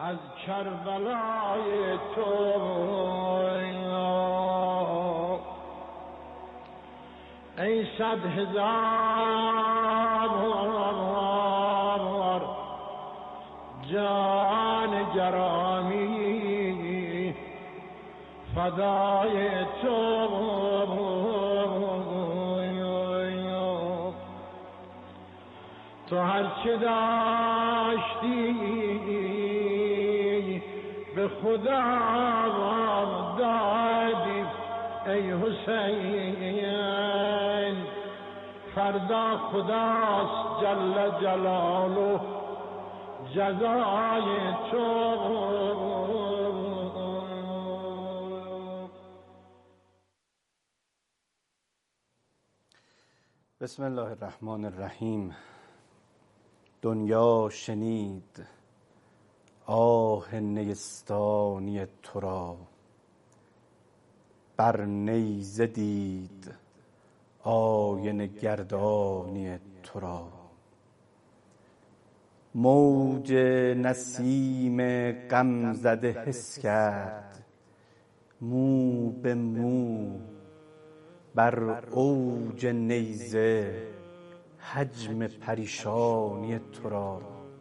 از کربلای تو ای 100,000 جان گرامی فدای تو تو هرچه داشتی به خدا دادی ای حسین فردا خداست جل جلاله جزای تو. بسم الله الرحمن الرحیم. دنیا شنید آه نیستانی تو را، بر نیزه دید آینه گردانی تو را. موج نسیم غم زده حس کرد مو به مو، بر اوج نیزه حجم پریشانی تو را.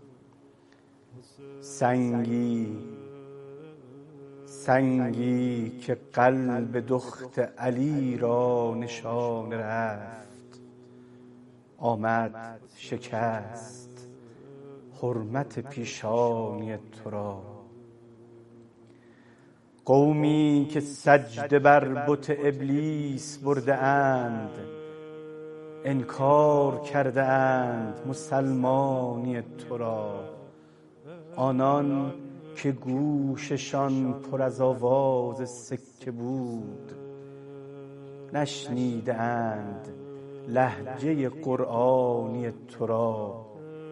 سنگی که قلب دخت علی را نشانه رفت، آمد شکست حرمت پیشانی تو را. قومی که سجده بر بت ابلیس برده اند، انکار کرده اند مسلمانی تو را. آنان که گوششان پر از آواز سکه بود، نشنیده اند لهجه قرآنی تو را.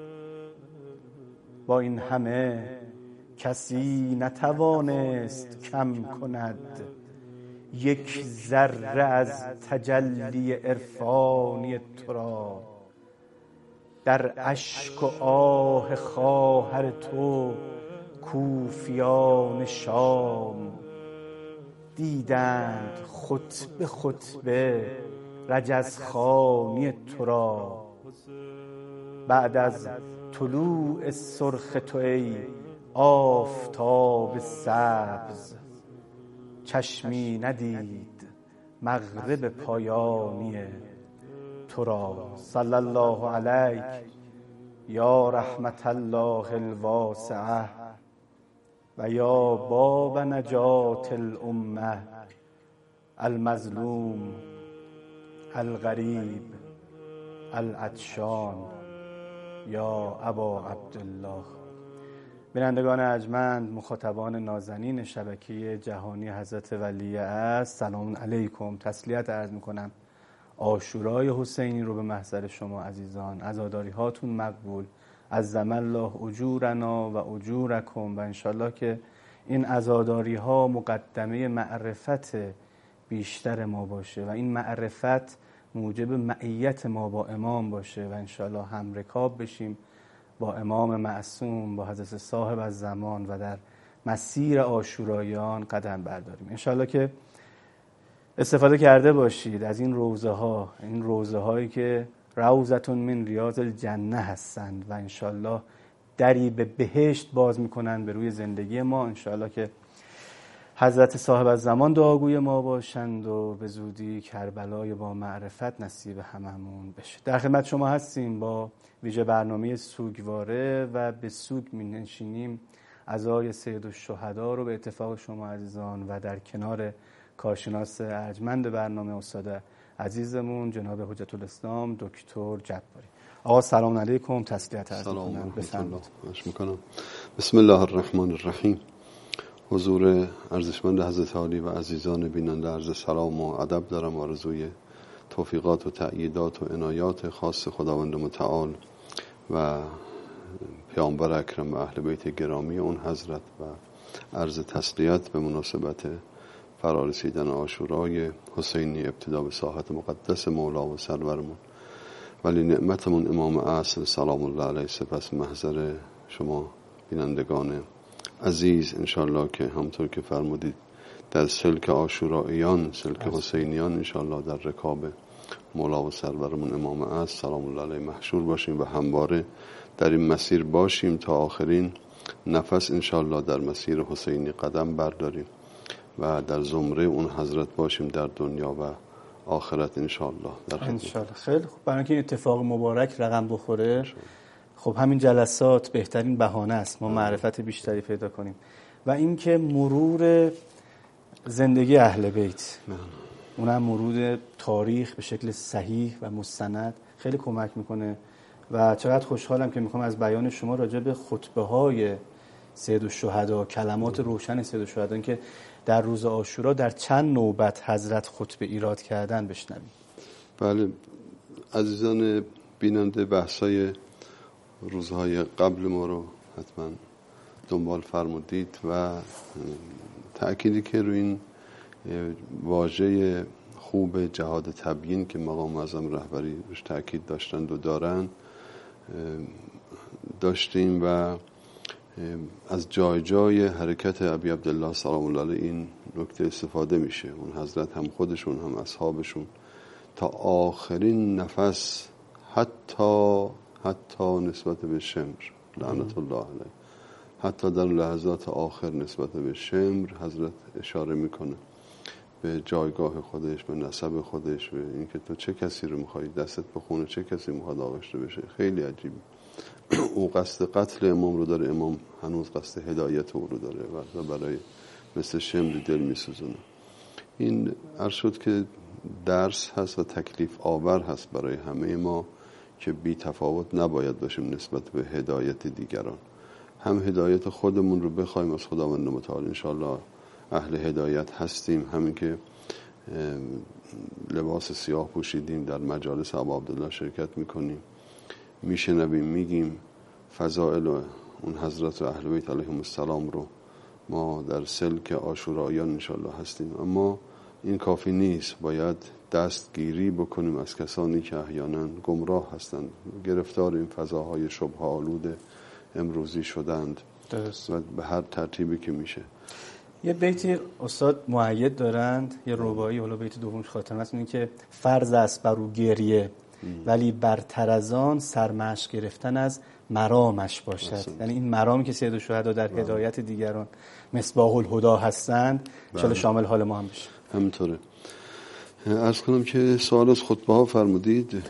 با این همه کسی نتوانست کم کند یک ذره از تجلی عرفانی تو را. در اشک و آه خواهر تو کوفیان شام، دیدند خطبه خطبه رجزخوانی تو را. بعد از طلوع سرخ تو ای آفتاب سبز، چشمی ندید مغرب پایانی تو را. صلی الله علیک یا رحمت الله الواسعه و یا باب نجات الامه، المظلوم الغریب العطشان یا ابا عبدالله. بینندگان ارجمند، مخاطبان نازنین شبکه جهانی حضرت ولی است، سلام علیکم. تسلیت عرض میکنم. عاشورای حسینی رو به محضر شما عزیزان. عزاداری هاتون مقبول. عظم الله اجورنا و اجورکم. و انشالله که این عزاداری ها مقدمه معرفت بیشتر ما باشه و این معرفت موجب معیت ما با امام باشه و انشالله هم رکاب بشیم با امام معصوم، با حضرت صاحب الزمان و در مسیر عاشورایان قدم برداریم. انشالله که استفاده کرده باشید از این روضه ها، این روضه هایی که روضتون من ریاض الجنه هستند و انشالله دری به بهشت باز میکنن به روی زندگی ما. انشالله که حضرت صاحب الزمان دعاگوی ما باشند و به زودی کربلای با معرفت نصیب هممون بشه. در خدمت شما هستیم با ویژه برنامه سوگواره و به سوگ می‌نشینیم عزای سید الشهدا رو به اتفاق شما عزیزان و در کنار کارشناس ارجمند برنامه استاد عزیزمون جناب حجت الاسلام دکتر جباری. آقا سلام علیکم. تسلیت عرض می‌کنم. بفرمایید. بسم الله الرحمن الرحیم. حضور ارزشمند حضرت عالی و عزیزان بیننده عرض سلام و ادب دارم و آرزوی توفیقات و تأییدات و عنایات خاص خداوند متعال و پیامبر اکرم و اهل بیت گرامی اون حضرت و عرض تسلیت به مناسبت فرارسیدن عاشورای حسینی ابتدا به ساحت مقدس مولا و سرورمون ولی نعمتمون امام اصل سلام الله علیه. سپس محضر شما بینندگان عزیز انشالله که همطور که فرمودید در سلک عاشوراییان، سلک حسینیان انشالله در رکاب مولا و سرورمون امام عصر سلام الله علیه محشور باشیم و همواره در این مسیر باشیم تا آخرین نفس انشالله در مسیر حسینی قدم برداریم و در زمره اون حضرت باشیم در دنیا و آخرت انشالله. انشالله. خیلی خوب. برای اینکه این اتفاق مبارک رقم بخوره خب همین جلسات بهترین بهانه است ما معرفت بیشتری پیدا کنیم و اینکه مرور زندگی اهل بیت اونم مرور تاریخ به شکل صحیح و مستند خیلی کمک میکنه و چقدر خوشحالم که میخوام از بیان شما راجع به خطبه های سید الشهدا، کلمات روشن سید الشهدا که در روز عاشورا در چند نوبت حضرت خطبه ایراد کردن بشنویم. بله عزیزان بیننده، بحثای روزهای قبل ما رو حتما دنبال فرمودید و تأکیدی که روی این واژه خوب جهاد تبیین که مقام معظم رهبری روش تأکید داشتند و دارن داشتیم و از جای جای حرکت ابی عبدالله سلام الله علیه این نکته استفاده میشه. اون حضرت هم خودشون هم اصحابشون تا آخرین نفس حتی نسبت به شمر لعنت الله علیه، حتی در لحظات آخر نسبت به شمر حضرت اشاره میکنه به جایگاه خودش، به نسب خودش، به اینکه تو چه کسی رو میخوای دستت به خونه چه کسی میخواد آغشته بشه. خیلی عجیبه. او قصد قتل امام رو داره، امام هنوز قصد هدایت او رو داره و برای مثل شمر دل میسوزونه. این عرض شد که درس هست و تکلیف آور هست برای همه ما که بی تفاوت نباید باشیم نسبت به هدایت دیگران. هم هدایت خودمون رو بخوایم از خداوند متعال، انشالله اهل هدایت هستیم. همین که لباس سیاه پوشیدیم در مجالس ابا عبدالله شرکت میکنیم، میشنویم، میگیم فضائل اون حضرت و اهل بیت علیهم السلام رو ما در سلک عاشوراییان انشالله هستیم. اما این کافی نیست، باید دستگیری بکنیم از کسانی که احیانا گمراه هستند، گرفتار این فضاهای شبه آلود امروزی شدند. درست. و به هر ترتیبی که میشه. یه بیتی استاد مؤید دارند، یه رباعی، حالا بیت دومش خاطرم هست، اینه که فرض است بر او گریه ولی برتر از آن سرمشق گرفتن از مرامش باشد. یعنی این مرامی که سید الشهدا در هدایت دیگران مصباح الهدی هستند انشاءالله شامل حال ما هم بشه. همینطوره. عرض کنم که سوال از خطبه ها فرمودید.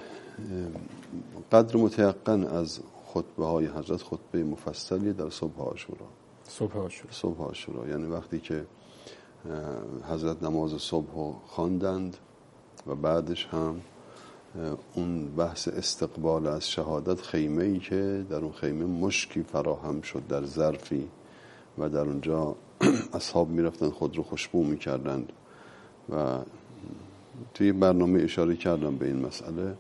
قدر متیقن از خطبه های حضرت خطبه مفصلی در صبح عاشورا. صبح عاشورا یعنی وقتی که حضرت نماز صبح خواندند و بعدش هم اون بحث استقبال از شهادت، خیمه‌ای که در اون خیمه مشکی فراهم شد در ظرفی و در اونجا اصحاب میرفتن خود رو خوشبو میکردند و توی برنامه اشاره کردم به این مسئله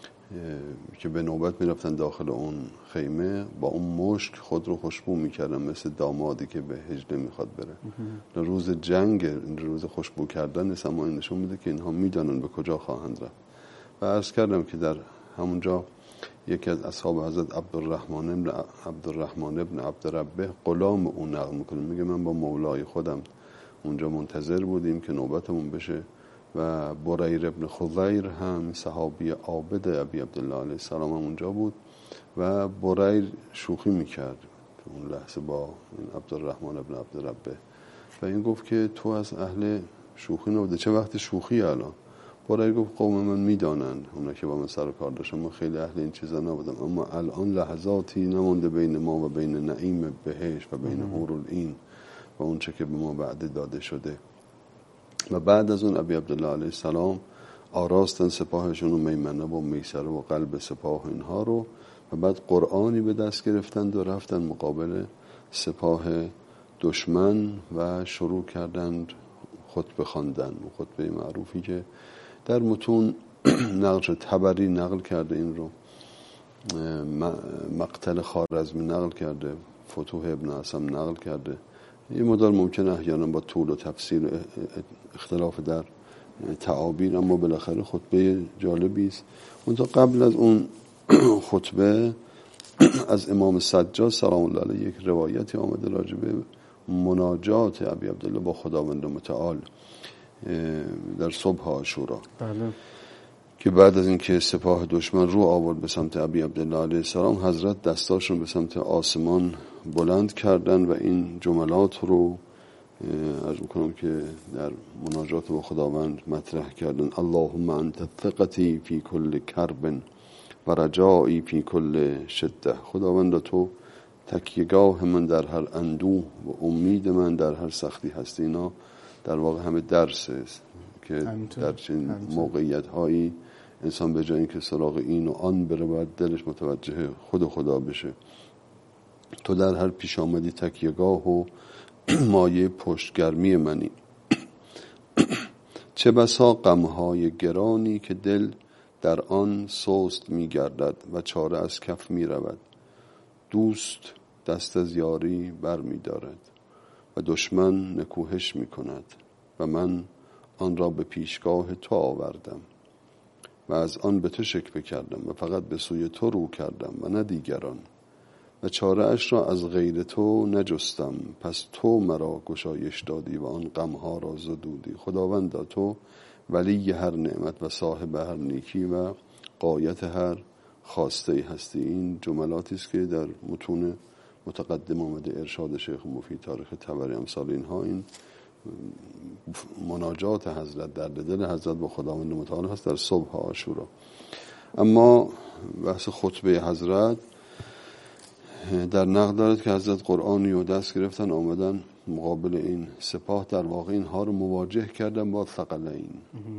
که به نوبت میرفتن داخل اون خیمه با اون مشک خود رو خوشبو میکردن مثل دامادی که به حجله میخواد بره. روز جنگ، روز خوشبو کردن نیست، اما این نشون میده که اینها میدانن به کجا خواهند رفت. و عرض کردم که در همونجا یکی از اصحاب حضرت عبدالرحمن ابن عبدربه غلام اون نقل میکنه، میگه من با مولای خودم اونجا منتظر بودیم که نوبتمون بشه و بریر ابن خضیر هم صحابی عابد ابی عبدالله علیه السلام هم اونجا بود و بریر شوخی میکرد اون لحظه با عبدالرحمن ابن عبدربه و این گفت که تو از اهل شوخی نبوده، چه وقت شوخی الان؟ برای گفت قوم من میدانند، اونا که با من سر و کار داشتن، من خیلی اهل این چیزا نبودم، اما الان لحظاتی نمونده بین ما و بین نعیم بهشت و بین حورالعین و اون چه که به ما وعده داده شده. و بعد از اون ابی عبدالله علیه السلام آراستن سپاهشون و میمنه و میسره و قلب سپاه اینها رو و بعد قرآنی به دست گرفتند و رفتن مقابل سپاه دشمن و شروع کردند خطبه خواندن. و خطبه معروفی که در متون نقل شد، طبری نقل کرده این رو، مقتل خوارزمی نقل کرده، فتوح ابن عاصم نقل کرده. این مدار ممکنه احیانا با طول و تفسیر اختلاف در تعابیر، اما بالاخره خطبه جالبی است. اونجا قبل از اون خطبه از امام سجاد سلام الله علیه یک روایتی آمده راجبه مناجات ابی عبدالله با خداوند متعال در صبح عاشورا، بله. که بعد از اینکه سپاه دشمن رو آورد به سمت ابی عبدالله علیه السلام، حضرت دستاشون به سمت آسمان بلند کردن و این جملات رو عرض میکنم که در مناجات با خداوند مطرح کردن: اللهم انت ثقتی فی کل کرب و رجایی فی کل شده. خداوند تو تکیهگاه من در هر اندوه و امید من در هر سختی هستی. اینا در واقع همه درس است که در چنین موقعیت هایی انسان به جای اینکه سراغ این و آن بره باید دلش متوجه خدا بشه. تو در هر پیش آمدی تکیهگاه و مایه پشتگرمی منی. چه بسا غمهای گرانی که دل در آن سست می گردد و چاره از کف می رود. دوست دست از یاری بر می دارد و دشمن نکوهش می کند و من آن را به پیشگاه تو آوردم و از آن به تو شکوه کردم و فقط به سوی تو رو کردم و نه دیگران و چاره اش را از غیر تو نجستم. پس تو مرا گشایش دادی و آن غمها را زدودی. خداوندا تو ولی هر نعمت و صاحب هر نیکی و غایت هر خواسته هستی. این جملاتی است که در متون متقدم آمده، ارشاد شیخ مفید، تاریخ طبری، امثال اینها. این مناجات حضرت، در دل حضرت با خداوند متعال هست در صبح عاشورا. اما بحث خطبه حضرت در نقل دارد که حضرت قرآنی و دست گرفتن آمدن مقابل این سپاه، در واقع اینها رو مواجه کردن با ثقلین،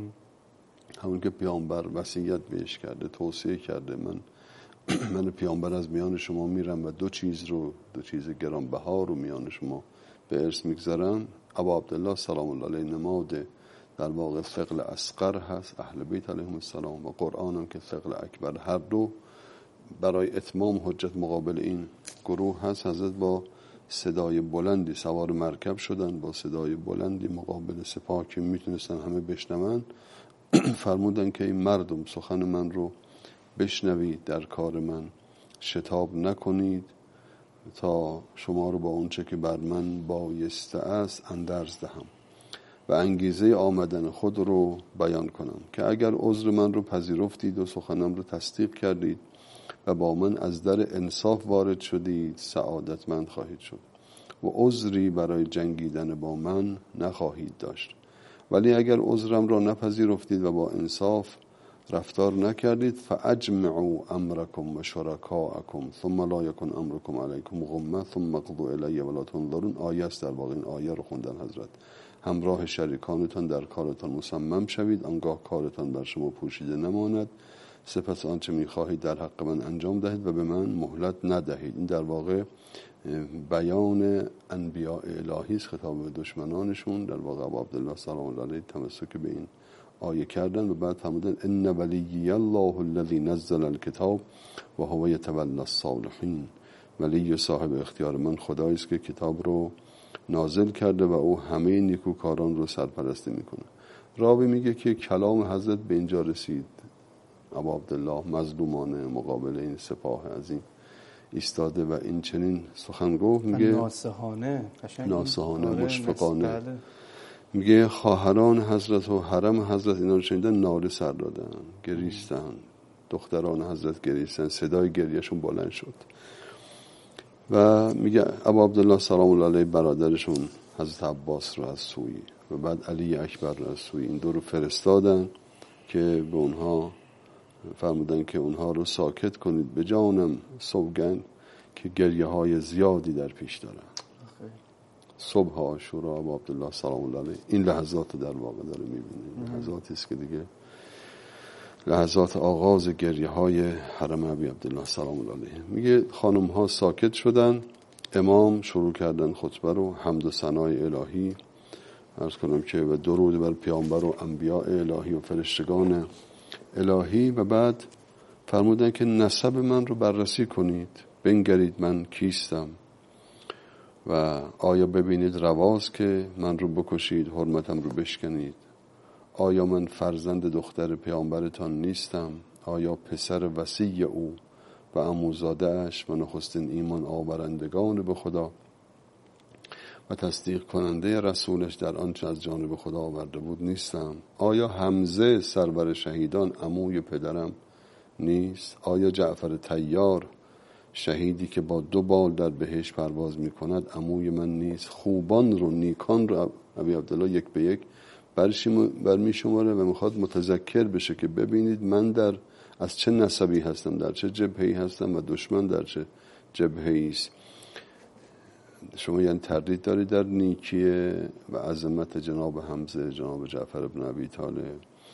همون که پیامبر وصیت بهش کرده، توصیه کرده: من پیامبر از میان شما میرم و دو چیز گرانبها رو میان شما به ارث میگذارن. ابا عبدالله سلام الله علیه نماد در واقع ثقل اصغر هست، اهل بیت علیهم السلام، و قرآن هم که ثقل اکبر. هر دو برای اتمام حجت مقابل این گروه هست. حضرت با صدای بلندی سوار مرکب شدن، با صدای بلندی مقابل سپاه که میتونستن همه بشنون فرمودن که این مردم سخن من رو بشنوید، در کار من شتاب نکنید تا شما رو با اون چه که بر من بایسته است اندرز دهم و انگیزه آمدن خود رو بیان کنم، که اگر عذر من رو پذیرفتید و سخنم رو تصدیق کردید و با من از در انصاف وارد شدید، سعادتمند خواهید شد و عذری برای جنگیدن با من نخواهید داشت. ولی اگر عذرم را نپذیرفتید و با انصاف رفتار نکردید، فاجمعوا امرکم و شرکاءکم ثم لا یکن امرکم علیکم غمه ثم اقضوا الی ولا تنظرون. آیه است، در واقع این آیه رو خوندن حضرت: همراه شریکانتان در کارتان مصمم شوید، آنگاه کارتان بر شما پوشیده نماند، سپس آنچه میخواهید در حق من انجام دهید و به من مهلت ندهید. این در واقع بیان انبیاء الهی است خطاب به دشمنانشون. در واقع ابو عبدالله سلام الله علیه تمسک به این آیه کردن و بعد فرمودن: ان ولی الله الذی نزل الکتاب و هو یتولی الصالحین. ولی صاحب اختیار من خدایی است که کتاب رو نازل کرده و او همه نیکوکاران رو سرپرستی میکنه. راوی میگه که کلام حضرت به اینجا رسید، ابو عبدالله مظلومانه مقابل این سپاه عظیم ایستاده و این چنین سخن گفت. میگه ناصحانه مشفقانه، میگه خواهران حضرت و حرم حضرت اینا رو شنیدن، ناله سر دادن، گریستن، دختران حضرت گریستن، صدای گریهشون بلند شد. و میگه ابو عبدالله سلام الله علیه برادرشون حضرت عباس رو از سوی و بعد علی اکبر رو از سوی این دو رو فرستادن که به اونها فرمودن که اونها رو ساکت کنید، به جانم سوگند که گریه های زیادی در پیش دارن. صبح عاشورا ابو عبدالله سلام الله علیه این لحظات در واقع داره میبینه، لحظاتی است که دیگه لحظات آغاز گریه های حرم ابی عبدالله سلام الله علیه. میگه خانم ها ساکت شدن، امام شروع کردن خطبه رو، حمد و ثنای الهی عرض کنم که و درود بر پیامبر و انبیاء الهی و فرشتگان الهی، و بعد فرمودن که نسب من رو بررسی کنید، بنگرید من کیستم و آیا ببینید رواست که من رو بکشید، حرمتم رو بشکنید. آیا من فرزند دختر پیامبرتان نیستم؟ آیا پسر وصی او و عموزاده اش و نخستین ایمان آورندگان به خدا؟ و تصدیق کننده رسولش در آنچه از جانب خدا آورده بود نیستم؟ آیا حمزه سرور شهیدان عموی پدرم نیست؟ آیا جعفر طیار شهیدی که با 2 بال در بهشت پرواز می کند عموی من نیست؟ خوبان رو، نیکان رو ابی عبدالله یک به یک برمی شماره و میخواد متذکر بشه که ببینید من از چه نسبی هستم، در چه جبهه‌ای هستم و دشمن در چه جبهه‌ای است. شما یعنی تردید دارید در نیکی و عظمت جناب حمزه، جناب جعفر بن ابی طالب.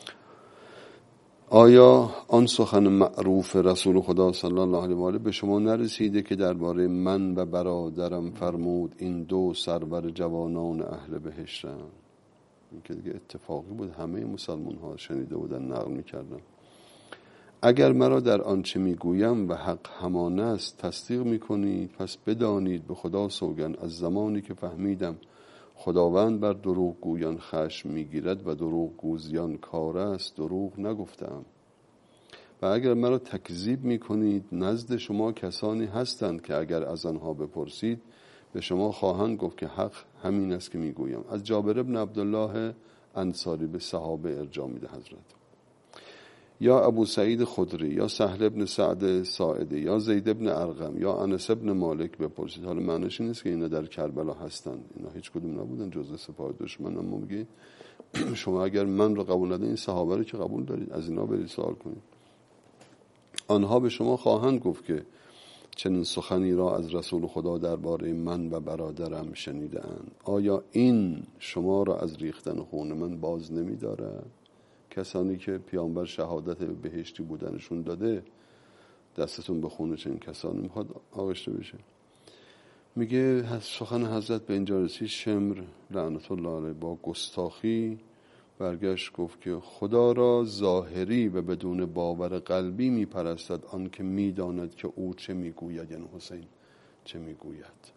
آیا آن سخن معروف رسول خدا صلی الله علیه و آله به شما نرسیده که درباره من و برادرم فرمود این 2 سرور جوانان اهل بهشتند؟ این که دیگه اتفاقی بود، همه مسلمان ها شنیده بودن، نقل میکردن. اگر مرا در آنچه میگویم و حق همان است تصدیق میکنید، پس بدانید به خدا سوگند از زمانی که فهمیدم خداوند بر دروغ گویان خشم میگیرد و دروغ گوزیان کار است، دروغ نگفتم. و اگر مرا تکذیب میکنید نزد شما کسانی هستند که اگر از آنها بپرسید به شما خواهند گفت که حق همین است که میگویم. از جابر بن عبدالله انصاری به صحابه ارجاع میده حضرت. یا ابو سعید خدری یا سهل بن سعد ساعدی یا زید بن ارقم یا انس بن مالک بپرسید. حالا معنیش این نیست که اینا در کربلا هستن، اینا هیچ کدوم نبودن جزء سپاه دشمن. اما میگه شما اگر من رو قبول ندارید این صحابه رو که قبول دارید، از اینا برید سوال کنید. آنها به شما خواهند گفت که چنین سخنی را از رسول خدا درباره من و برادرم شنیده‌اند. آیا این شما را از ریختن خون من باز نمی‌دارد؟ کسانی که پیامبر شهادت بهشتی بودنشون داده، دستتون به خون چنین کسانی میخواد آغشته بشه؟ میگه سخن حضرت به اینجا رسید. شمر لعنت الله علیه با گستاخی برگشت گفت که خدا را ظاهری و بدون باور قلبی میپرستد آن که میداند که او چه میگوید، یعنی حسین چه میگوید.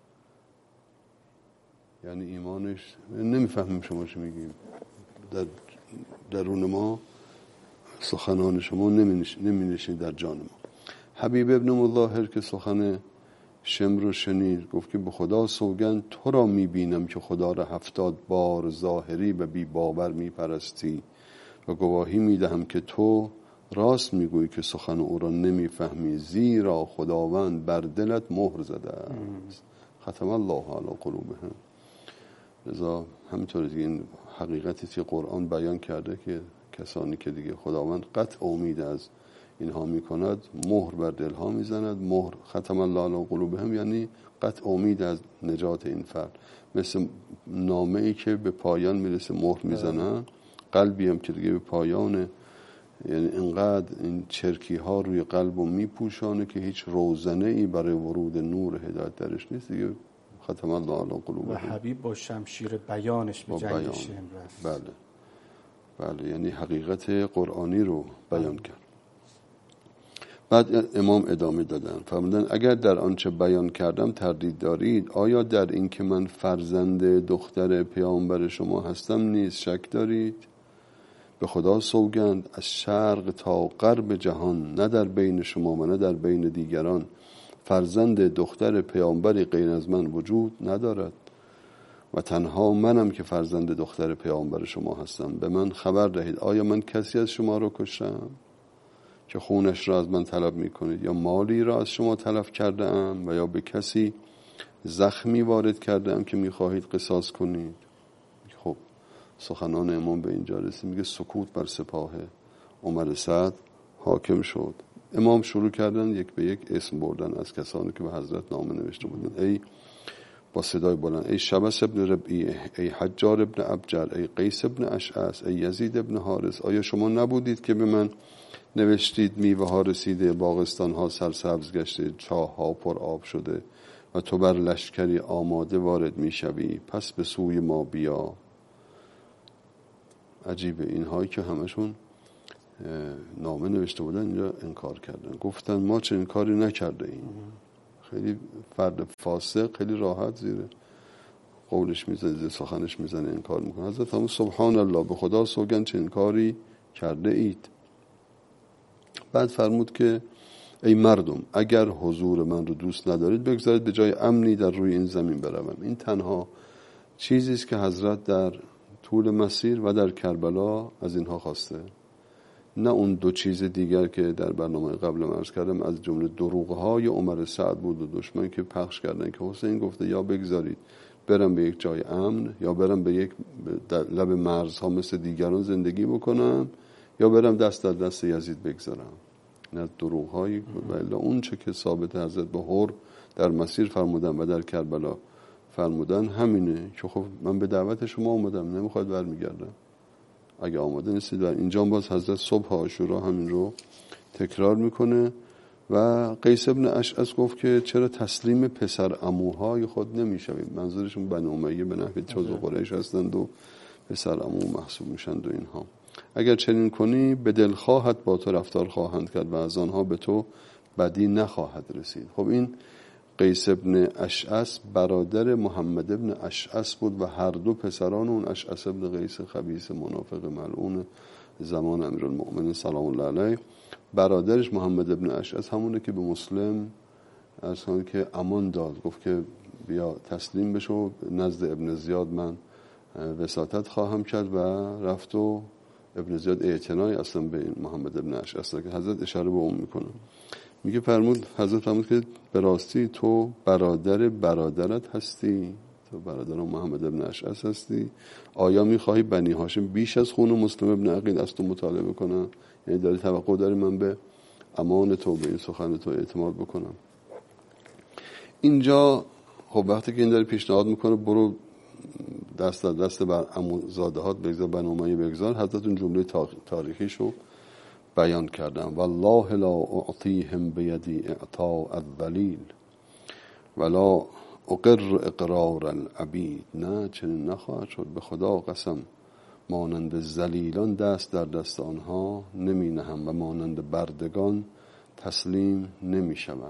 یعنی ایمانش نمیفهمیم شما چه میگیم، در درون ما سخنان شما نمینشین در جان ما. حبیب ابن مظاهر که سخن شمر رو شنید گفت که به خدا سوگند تو را میبینم که خدا را 70 بار ظاهری و بی باور میپرستی و گواهی میدهم که تو راست میگویی که سخن او را نمیفهمی، زیرا خداوند بر دلت مهر زده است. ختم الله علی قلوبهم. لذا همینطور دیگه این حقیقتی که قرآن بیان کرده که کسانی که دیگه خداوند قطع امید از اینها میکند مهر بر دلها میزند. مهر ختم الله علی قلوبهم یعنی قطع امید از نجات این فرد. مثل نامه ای که به پایان میرسه مهر میزنن، قلبی هم که دیگه به پایان، یعنی انقدر این چرکی ها روی قلبو میپوشانه که هیچ روزنه ای برای ورود نور هدایت درش نیست دیگه. ختم الله علی قلوبهم. و حبیب با شمشیر بیانش به جنگ شمر رفت. بله یعنی حقیقت قرآنی رو بیان کرد. بعد امام ادامه دادن فرمودن اگر در آنچه بیان کردم تردید دارید، آیا در این که من فرزند دختر پیامبر شما هستم نیز شک دارید؟ به خدا سوگند از شرق تا غرب جهان نه در بین شما و نه در بین دیگران فرزند دختر پیامبری غیر از من وجود ندارد و تنها منم که فرزند دختر پیامبر شما هستم. به من خبر دهید آیا من کسی از شما را کشتم که خونش را از من طلب میکنید، یا مالی را از شما تلف کرده ام و یا به کسی زخمی وارد کرده ام که میخواهید قصاص کنید؟ خب سخنان امام به اینجا رسید. میگه سکوت بر سپاه عمر سعد حاکم شد. امام شروع کردن یک به یک اسم بردن از کسانی که به حضرت نامه نوشته بودن. ای با صدای بلند ای شبس ابن ربیعه، ای حجار ابن ابجر، ای قیس ابن اشعث، ای یزید ابن حارث، آیا شما نبودید که به من نوشتید میوه ها رسیده، باغستان ها سرسبز گشته، چاه ها پر آب شده و تو بر لشکری آماده وارد میشوی، پس به سوی ما بیا. عجیبه اینهایی که همشون نامه نوشته بودن اینجا انکار کردن، گفتن ما چنین کاری نکرده ایم. خیلی فرد فاسق خیلی راحت زیر قولش میزنه، زیر سخنش میزنه، انکار میکنه. حضرت همون سبحان الله به خدا سوگند چنین کاری کرده اید. بعد فرمود که ای مردم اگر حضور من رو دوست ندارید بگذارید به جای امنی در روی این زمین بروم. این تنها چیزی است که حضرت در طول مسیر و در کربلا از اینها خواسته، نه اون دو چیز دیگر که در برنامه قبل عرض کردم، از جمله دروغ‌های عمر سعد بود و دشمن که پخش کردن که حسین گفته یا بگذارید برم به یک جای امن، یا برم به یک لب مرزها مثل دیگران زندگی بکنم، یا برم دست در دست یزید بگذارم. نه دروغ‌هایی و اون چه که ثابت حضرت به هر در مسیر فرمودن و در کربلا فرمودن همینه که خب من به دعوت شما اومدم، نمیخواد برمیگردم، اگه آماده نیستید. و اینجا باز حضرت صبح عاشورا همین رو تکرار میکنه. و قیس ابن اشعث گفت که چرا تسلیم پسر عموهای خود نمیشویم؟ منظورشون بنی امیه به نحو جزء قریش هستند و پسر عمو محسوب میشند و اینها. اگر چنین کنی به دلخواهت با تو رفتار خواهند کرد و از آنها به تو بدی نخواهد رسید. خب این قیس ابن اشعث برادر محمد ابن اشعث بود و هر دو پسران اون اشعث ابن قیس خبیث منافق ملعون زمان امیرالمؤمنین سلام الله علیه، برادرش محمد ابن اشعث همونه که به مسلم از همون که امان داد، گفت که بیا تسلیم بشو نزد ابن زیاد، من وساطت خواهم کرد، و رفت و ابن زیاد اعتنای اصلا به محمد ابن اشعث که حضرت اشاره به اون میکنه. میگه حضرت فرمود که به راستی تو برادر برادرت هستی، تو برادر محمد ابن اشعث هستی، آیا میخواهی بنی هاشم بیش از خون مسلم ابن عقیل از تو مطالبه کنم؟ یعنی داری توقع داری من به امان تو، به این سخن تو اعتماد بکنم؟ اینجا خب وقتی که این داری پیشنهاد میکنه برو دست در دست بر عموزادهات بگذار، بنی امیه بگذار، حضرت اون جمله تاریخیشو بیان کردن: والله لا اعطیهم بیدی اعطاء الذلیل ولا اقر اقرار العبید. نه، چنین نخواهد شد، به خدا قسم مانند ذلیلان دست در دست آنها نمی نهم و مانند بردگان تسلیم نمی شوم.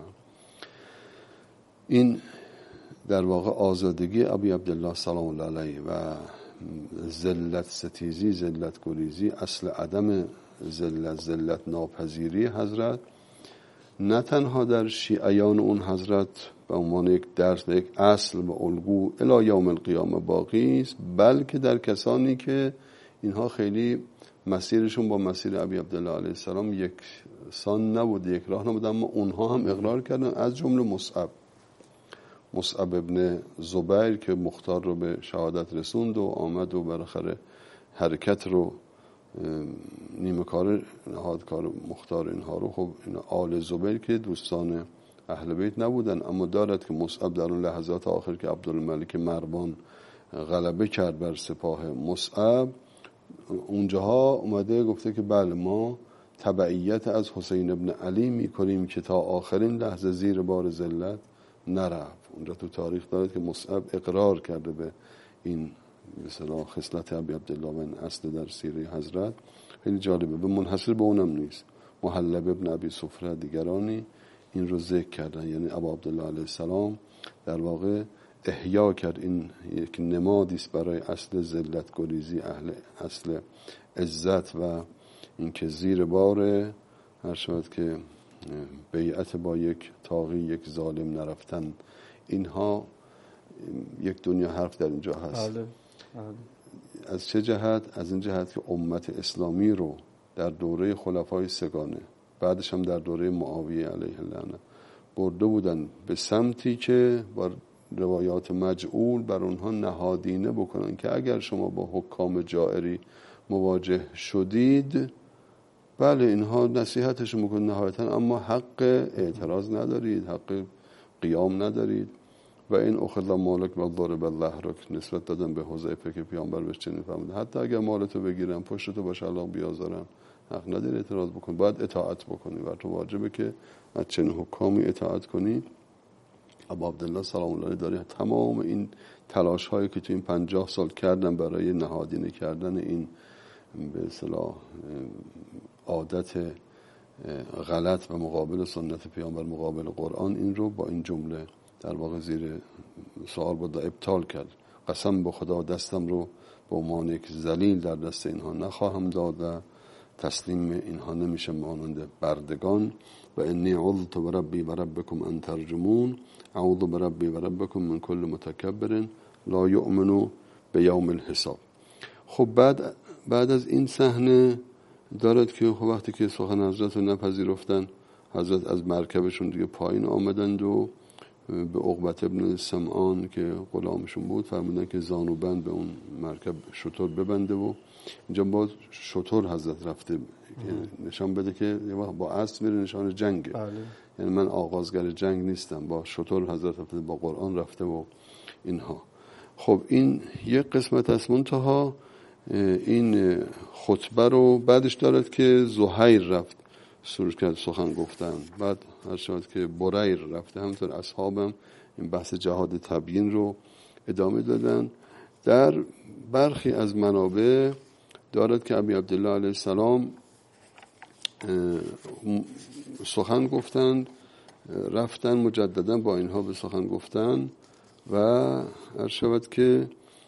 این در واقع آزادگی ابی عبدالله سلام الله علیه و ذلت ستیزی، ذلت گریزی، اصل عدم ذلت ناپذیری حضرت، نه تنها در شیعیان اون حضرت به عنوان یک درس و یک اصل و الگو الی یوم القیامه باقی است، بلکه در کسانی که اینها خیلی مسیرشون با مسیر ابی عبدالله علیه السلام یکسان نبود، یک راه نبود، اما اونها هم اقرار کردن، از جمله مصعب ابن زبیر که مختار رو به شهادت رسوند و آمد و بالاخره حرکت رو نیمه کار نهاد کار مختار اینها رو. خب این آل زبیر که دوستان اهل بیت نبودن، اما دارد که مصعب در اون لحظات آخر که عبدالملک مروان غلبه کرد بر سپاه مصعب، اونجاها اومده گفته که بله ما تبعیت از حسین ابن علی میکنیم که تا آخرین لحظه زیر بار ذلت نرفت. اونجا تو تاریخ دارد که مصعب اقرار کرده به این مثلا خصلت ابی عبدالله و این اصل در سیره حضرت. خیلی جالبه، به منحصر به اونم نیست، محلب ابن ابی صفره دیگرانی این رو ذکر کردن، یعنی ابی عبدالله علیه السلام در واقع احیا کرد. این یک نمادی است برای اصل ذلت گریزی، اصل عزت و اینکه زیر بار هر شود که بیعت با یک طاغی، یک ظالم نرفتن. اینها یک دنیا حرف در اینجا هست. از چه جهت؟ از این جهت که امت اسلامی رو در دوره خلفای سگانه، بعدش هم در دوره معاویه علیه اللعنه برده بودن به سمتی که با روایات مجعول بر اونها نهادینه بکنن که اگر شما با حکام جائری مواجه شدید، بله اینها نصیحتشون میکنن نهایتا، اما حق اعتراض ندارید، حق قیام ندارید. و این اخذ مالک و ضرب الله را نسبت دادن به حذیفه که پیامبر بهش چنین فرموده، حتی اگر مالتو بگیرن پشتتو با شلاق بیازارن حق نداری اعتراض بکن، باید اطاعت بکنی و تو واجبه که از چنین حکامی اطاعت کنی. ابو عبدالله سلام الله علیه داره تمام این تلاش هایی که تو این 50 سال کردن برای نهادینه کردن این به اصطلاح عادت غلط و مقابل سنت پیامبر، مقابل قرآن، این رو با این جمله در واقع زیر سوال بود ابطال کرد. قسم به خدا دستم رو به عنوان یک ذلیل در دست اینها نخواهم داد و تسلیم اینها نمیشه مانند بردگان. و انی عذت بربی و ربکم ان ترجمون اعوذ بربی و ربکم من کل متکبر لا یؤمن بیوم الحساب. خب بعد از این صحنه دارد که خب وقتی که سخن حضرت رو نپذیرفتن، حضرت از مرکبشون دیگه پایین آمدند و به عقبت ابن سمعان که غلامشون بود فرمودن که زانوبند به اون مرکب شتر ببنده و اینجا باز شتر حضرت رفته نشان بده که یه وقت با اسب میره نشان جنگه. یعنی من آغازگر جنگ نیستم، با شتر حضرت رفته، با قرآن رفته و اینها. خب این یک قسمت از منتها این خطبه رو بعدش دارد که زهیر رفت شروع کرد سخن گفتن، بعد هر شد که بریر رفته، همینطور اصحابم این بحث جهاد تبیین رو ادامه دادن. در برخی از منابع دارد که ابی عبدالله علیه السلام سخن گفتند، رفتن مجددا با اینها به سخن گفتن و هر شود که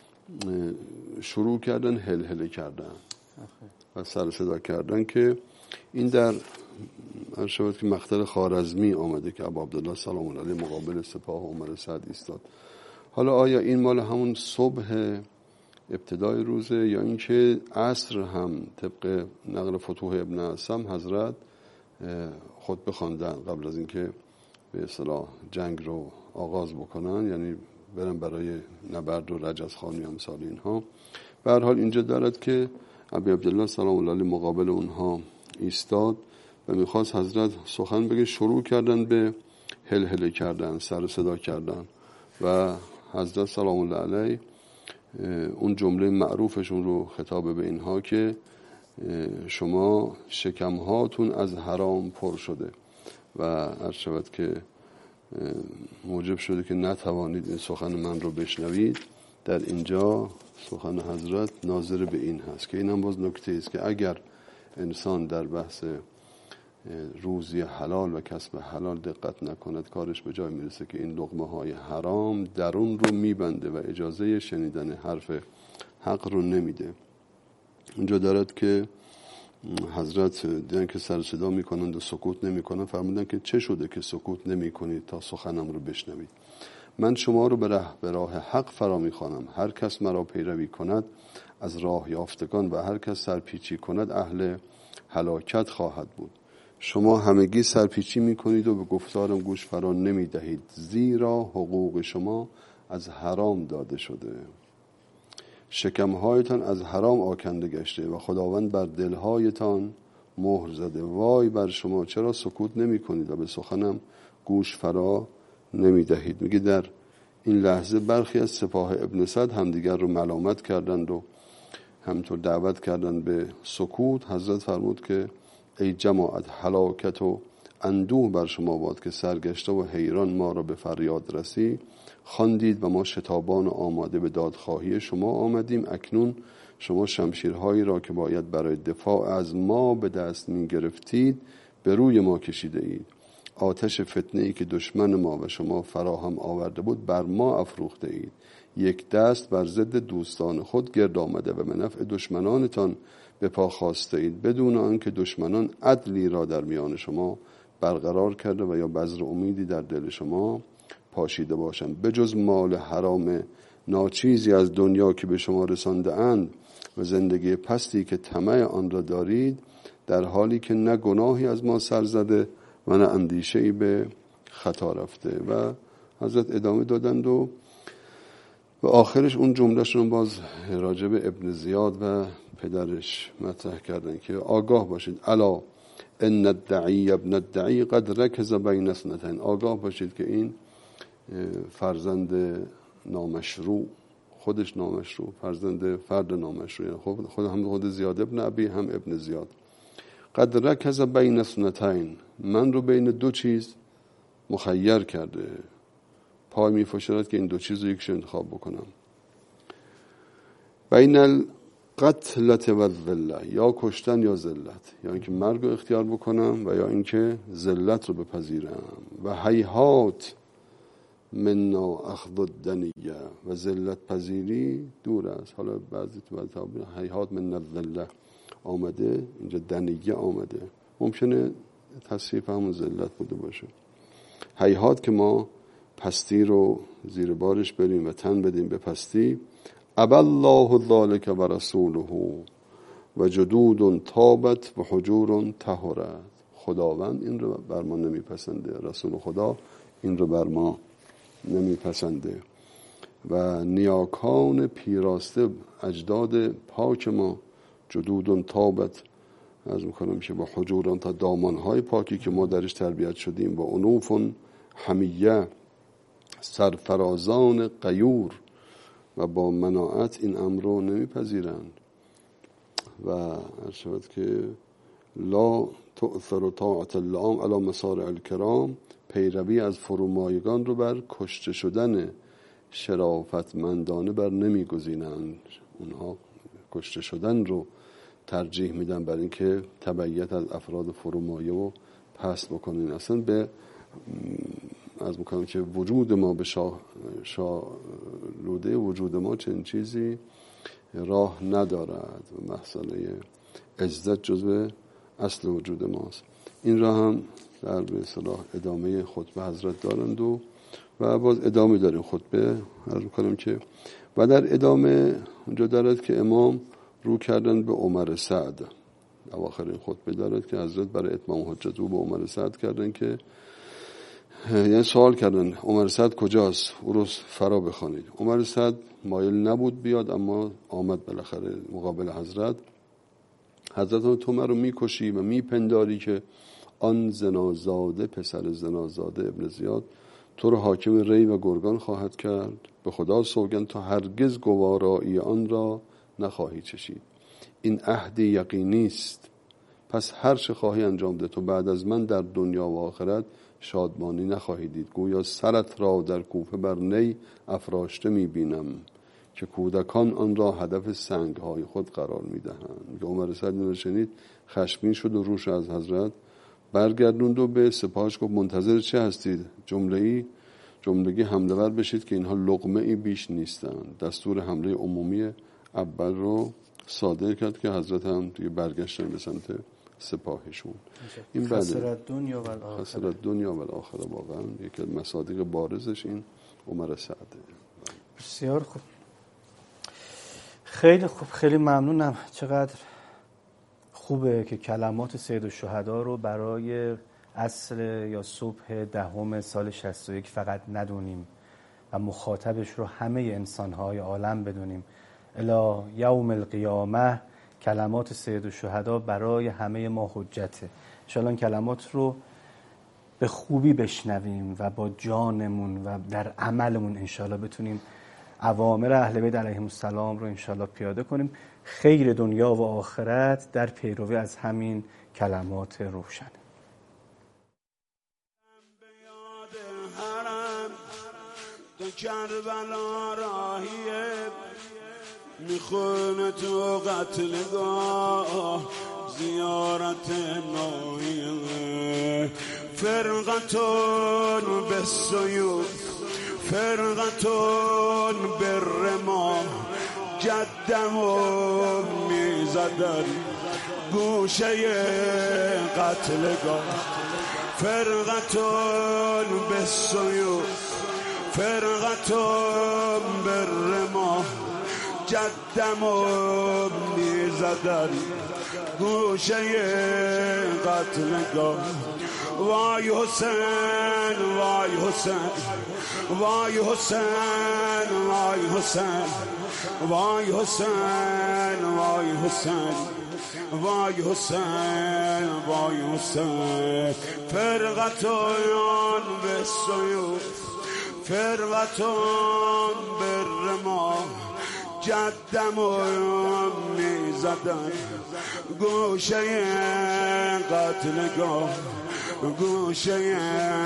شروع کردن هل کردن و سر صدا کردن که این در هر شود که مقتل خوارزمی آمده که ابو عبدالله سلام الله علیه مقابل سپاه عمر سعد ایستاد. حالا آیا این مال همون صبح ابتدای روزه یا اینکه عصر هم طبق نقل فتوح ابن عصم حضرت خطبه خواندن قبل از اینکه به اصطلاح جنگ رو آغاز بکنن، یعنی برن برای نبرد و رجزخانی و امثال اینها. به هر حال اینجا دارد که ابی عبدالله سلام الله علیه مقابل اونها ایستاد و میخواست حضرت سخن بگه. شروع کردن به هل کردن، سر صدا کردن و حضرت سلام الله علیه اون جمله معروفشون رو خطاب به اینها که شما شکمهاتون از حرام پر شده و عرض شود که موجب شده که نتوانید این سخن من رو بشنوید. در اینجا سخن حضرت ناظر به این هست که این هم باز نکته است که اگر انسان در بحث روزی حلال و کسب حلال دقت نکند کارش به جای میرسه که این لقمه های حرام درون رو میبنده و اجازه شنیدن حرف حق رو نمیده. اونجا دارد که حضرت دیدن که سر صدا میکنند و سکوت نمیکنند، فرمودن که چه شده که سکوت نمیکنید تا سخنم رو بشنوید؟ من شما رو به راه حق فرا میخوانم. هر کس مرا پیروی کند از راه یافتگان و هر کس سرپیچی کند اهل هلاکت خواهد بود. شما همگی سرپیچی میکنید و به گفتارم گوش فرا نمیدهید، زیرا حقوق شما از حرام داده شده، شکمهایتان از حرام آکنده گشته و خداوند بر دلهایتان مهر زده. وای بر شما، چرا سکوت نمی کنید و به سخنم گوش فرا نمی دهید؟ میگه در این لحظه برخی از سپاه ابن سعد همدیگر رو ملامت کردند و همینطور دعوت کردند به سکوت. حضرت فرمود که ای جماعت، هلاکت و اندوه بر شما باد که سرگشته و حیران ما را به فریاد رسی خواندید و ما شتابان آماده به دادخواهی شما آمدیم. اکنون شما شمشیرهایی را که باید برای دفاع از ما به دست می گرفتید به روی ما کشیده اید. آتش فتنه‌ای که دشمن ما و شما فراهم آورده بود بر ما افروخته اید. یک دست بر ضد دوستان خود گرد آمده و به نفع دشمنانتان به پا خواسته اید، بدون آنکه دشمنان عدلی را در میان شما برقرار کرده و یا بذر امیدی در دل شما پاشیده باشند. به جز مال حرام ناچیزی از دنیا که به شما رسانده اند و زندگی پستی که طمع آن را دارید، در حالی که نه گناهی از ما سر زده و نه اندیشه‌ای به خطا رفته. و حضرت ادامه دادند و آخرش اون جملهشون باز راجع به ابن زیاد و پدرش مطرح کردن که آگاه باشید، الا ان الدعی ابن الدعی قد رکز بین اثنتین. آگاه باشید که این فرزند نامشروع، خودش نامشروع، فرزند فرد نامشروع، خود زیاد ابن ابی هم ابن زیاد، قد رکز بین اثنتین، من رو بین دو چیز مخیر کرده، پای می فشارد که این دو چیز رو یکش انتخاب بکنم. بین القتلة و الذلة، یا کشتن یا ذلت، یا اینکه مرگ رو اختیار بکنم و یا اینکه ذلت رو بپذیرم. و هیهات منا اخذ الدنیه، و ذلت پذیری دور است. حالا بعضی تو تعبیر هیهات من الذله آمده، اینجا دنیه آمده. ممکنه تصحیف همون ذلت بوده باشه. هیهات که ما پستی رو زیر بارش بریم و تن بدیم به پستی. ابى الله ذلك و رسوله و جدود طابت و حجور طهرت. خداوند این رو بر ما نمیپسنده، رسول خدا این رو بر ما نمیپسنده و نیاکان پیراسته اجداد پاک ما جدود طابت، از میکنم که با حجوران تا دامانهای پاکی که ما درش تربیت شدیم، با انوف حمیه سرفرازان غیور و با مناعت این امر رو نمیپذیرند و ارشد که لا تؤثر طاعت الله علی مصارع الکرام، پیروی از فرومایگان رو بر کشته شدن شرافتمندانه بر نمیگزینند. اونها کشته شدن رو ترجیح میدن بر اینکه تبعیت از افراد فرومایه و پست بکنین. اصلا به از میکنم که وجود ما به شالوده وجود ما چنین چیزی راه ندارد و مسئله عزت جزو اصل وجود ماست. این را هم در به اصطلاح ادامه خطبه حضرت دارند و باز ادامه داریم خطبه. عرض میکنم که و در ادامه اونجا دارد که امام رو کردن به عمر سعد. اواخر این خطبه دارد که حضرت برای اتمام حجت رو به عمر سعد کردن که یعنی سوال کردن عمر سعد کجاست، او رو فرا بخوانید. عمر سعد مایل نبود بیاد، اما آمد بالاخره مقابل حضرت. حضرت تو من رو میکشی و میپنداری که آن زنازاده پسر زنازاده ابن زیاد تو رو حاکم ری و گرگان خواهد کرد. به خدا سوگند تا هرگز گوارایی آن را نخواهی چشید. این عهد یقینی است، پس هر چه خواهی انجام ده. تو بعد از من در دنیا و آخرت شادمانی نخواهی دید. گویا سرت را در کوفه بر نی افراشته میبینم که کودکان آن را هدف سنگهای خود قرار میدهند. که عمر سعد این رو شنید خشمگین شد و روش از حضرت برگردوند و به سپاهش گفت منتظر چه هستید؟ جملگی حمله ور بشید که اینها لقمه ای بیش نیستند. دستور حمله عمومی اول رو صادر کرد که حضرت هم دیگه برگشتن به سمت سپاهشون. این خسرت دنیا و آخره واقعا یکی از مصادیق بارزش این عمر سعده. بسیار خوب، خیلی خوب، خیلی ممنونم. چقدر خوبه که کلمات سید الشهدا رو برای عصر یا صبح 10 سال 61 فقط ندونیم و مخاطبش رو همه انسان‌های عالم بدونیم. الی یوم القیامه کلمات سید الشهدا برای همه ما حجته. انشاءالله این کلمات رو به خوبی بشنویم و با جانمون و در عملمون انشاءالله بتونیم اوامر اهل بیت علیهم السلام رو انشاءالله پیاده کنیم. خیر دنیا و آخرت در پیروی از همین کلمات روشن. تو کربلا راهیه میخونه تو قتلگاه زیارت نایه فرقتون به سیوف فرقتون به رما جدمو میزدن گوشه قتلگاه فرقتون به سیوف فرقتون به رما جدمو میزدن گوشه قتلگاه وای حسین وای حسین وای حسین وای حسین وای حسین وای حسین وای حسین وای حسین فرقتون به سیوف فرقتون به رما جدمو میزدن گوشه قتلگاه گوشه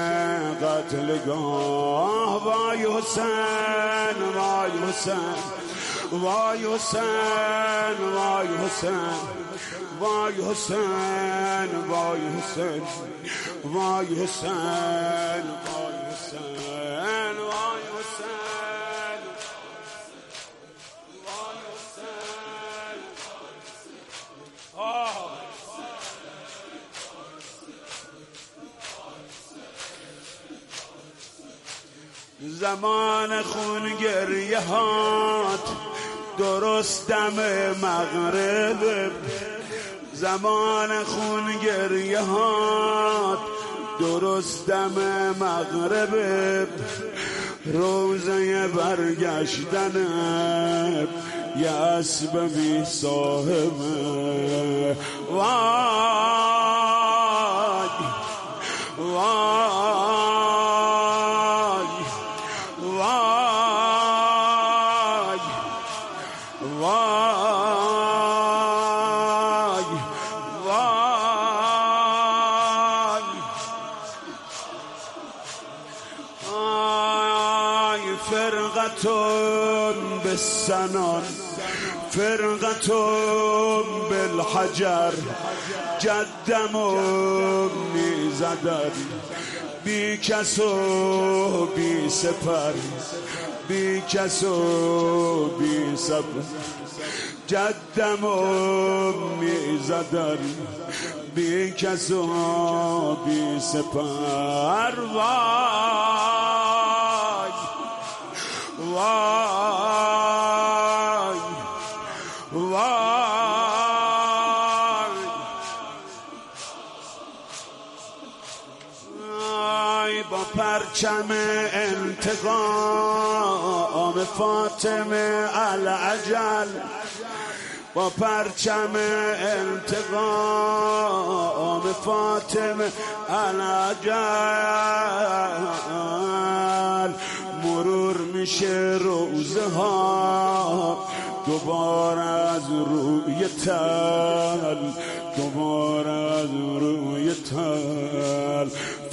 قتلگاه وای حسین وای حسین وای حسین وای حسین وای حسین وای حسین وای حسین وای حسین وای حسین زمان خون گریه هات درست دم مغرب، زمان خون گریه هات درست دم مغرب، روزه برگشتن یه اسب بی صاحبه. وای وای وای وای وای آی فرقتون بالسنان فرقتون بالحجر، جدمو میزدن بی کس و بی سپر، بی کس و بی سپر، جدمو میزدن بی کس و بی سپر. وای وای وای با پرچم انتقام فاطمه العجل، با پرچم انتقام فاطمه العجل، مرور میشه روزه ها دوباره از روی تل، دوباره از روی تل.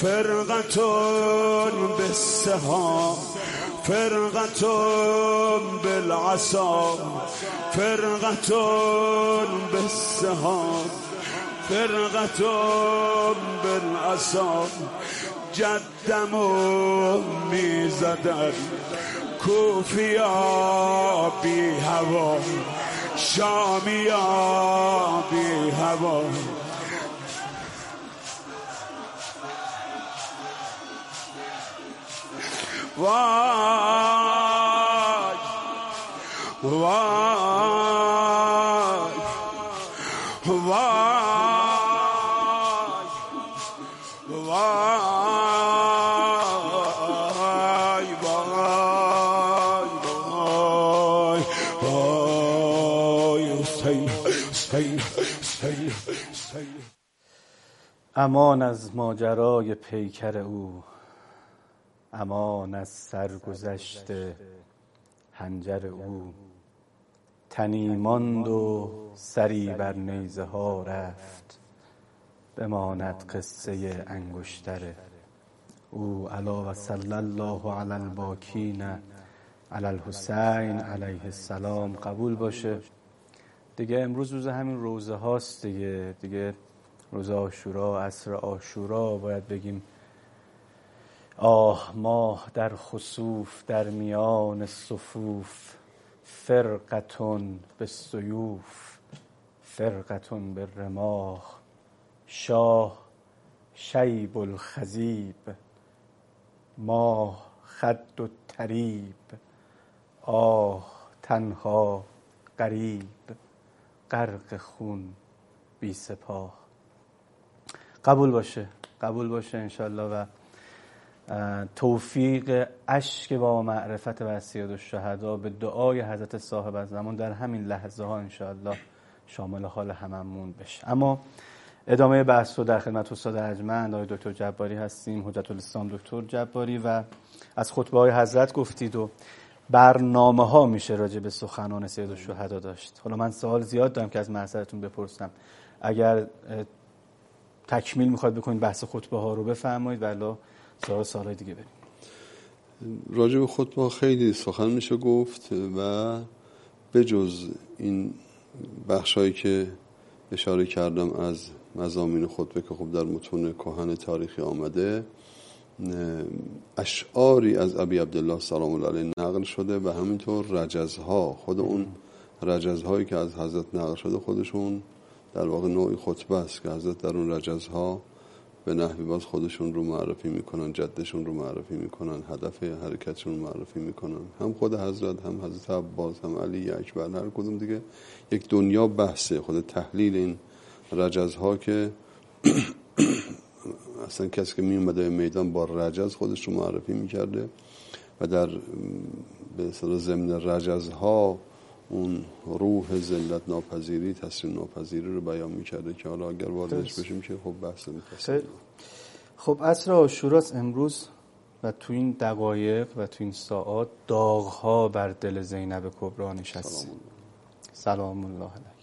فرقتون بالسهام فرقتون بالعصا، فرقتون بالسهام فرقتون بالعصا، جدمو میزدن کوفیا بی هوا، شامیا بی هوا. وای وای وای وای وای وای حسین حسین حسین حسین. امان از ماجرای پیکر او، امان از سرگذشت حنجر او. تنی ماند و سری بر نیزه ها رفت، بماند قصه انگشتر او. الا و صلی الله علی الباکین علی الحسین علیه السلام. قبول باشه دیگه. امروز روز همین روزه هاست دیگه روز عاشورا، عصر عاشورا. باید بگیم آه ماه در خسوف در میان صفوف، فرقتون بالسیوف فرقتون بالرماح. شاه شیب الخضیب، ماه خد و تریب، آه تنها غریب، غرق خون بی سپاه. قبول باشه انشالله. و توفیق اشک با معرفت و سید الشهدا به دعای حضرت صاحب الزمان در همین لحظه ها انشالله شامل حال هممون بشه. اما ادامه بحث رو در خدمت استاد ارجمند آقای دکتر جباری هستیم، حجت الاسلام دکتر جباری. و از خطبه های حضرت گفتید و برنامه ها میشه راجع به سخنان سید الشهدا داشت. حالا من سوال زیاد دارم که از معذرتون بپرسم، اگر تکمیل میخواد بکنید بحث خطبه ها رو بفرمایید، ولی سوال دیگه بریم. راجع به خطبه خیلی سخن میشه گفت و بجز این بخشایی که اشاره کردم از مضامین خطبه که خب در متون کهن تاریخی آمده، اشعاری از ابی عبدالله سلام الله علیه نقل شده و همینطور رجزها. خود اون رجزهایی که از حضرت نقل شده خودشون در واقع نوعی خطبه است که حضرت در اون رجزها به نحوی باز خودشون رو معرفی میکنن، جدشون رو معرفی میکنن، هدف حرکتشون رو معرفی میکنن. هم خود حضرت، هم حضرت عباس، هم علی اکبر، هر کدوم دیگه یک دنیا بحثه. خود تحلیل این رجزها که اصلا کسی که می اومده میدان با رجز خودش رو معرفی میکرده و در به اصطلاح ضمن رجزها اون روح ذلت ناپذیری، تسلیم ناپذیری رو بیان میکرده که حالا اگر واردش بشیم که خب بحث می‌کنه. خب عصر عاشوراست امروز و تو این دقایق و تو این ساعات داغ‌ها بر دل زینب کبرا نشسته. سلام الله علیه.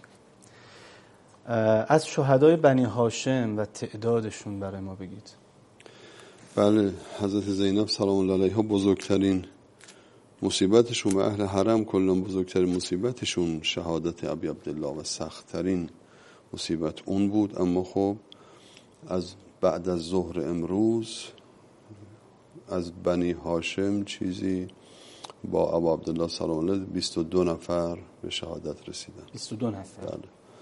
از شهدای بنی هاشم و تعدادشون برای ما بگید. بله، حضرت زینب سلام الله علیها بزرگترین مصیبتشون و اهل حرم کلا بزرگترین مصیبتشون شهادت ابی عبدالله و سخت‌ترین مصیبت اون بود. اما خب از بعد از ظهر امروز از بنی هاشم چیزی با ابو عبدالله سلام الله 22 نفر به شهادت رسیدن. 22 نفر. بله.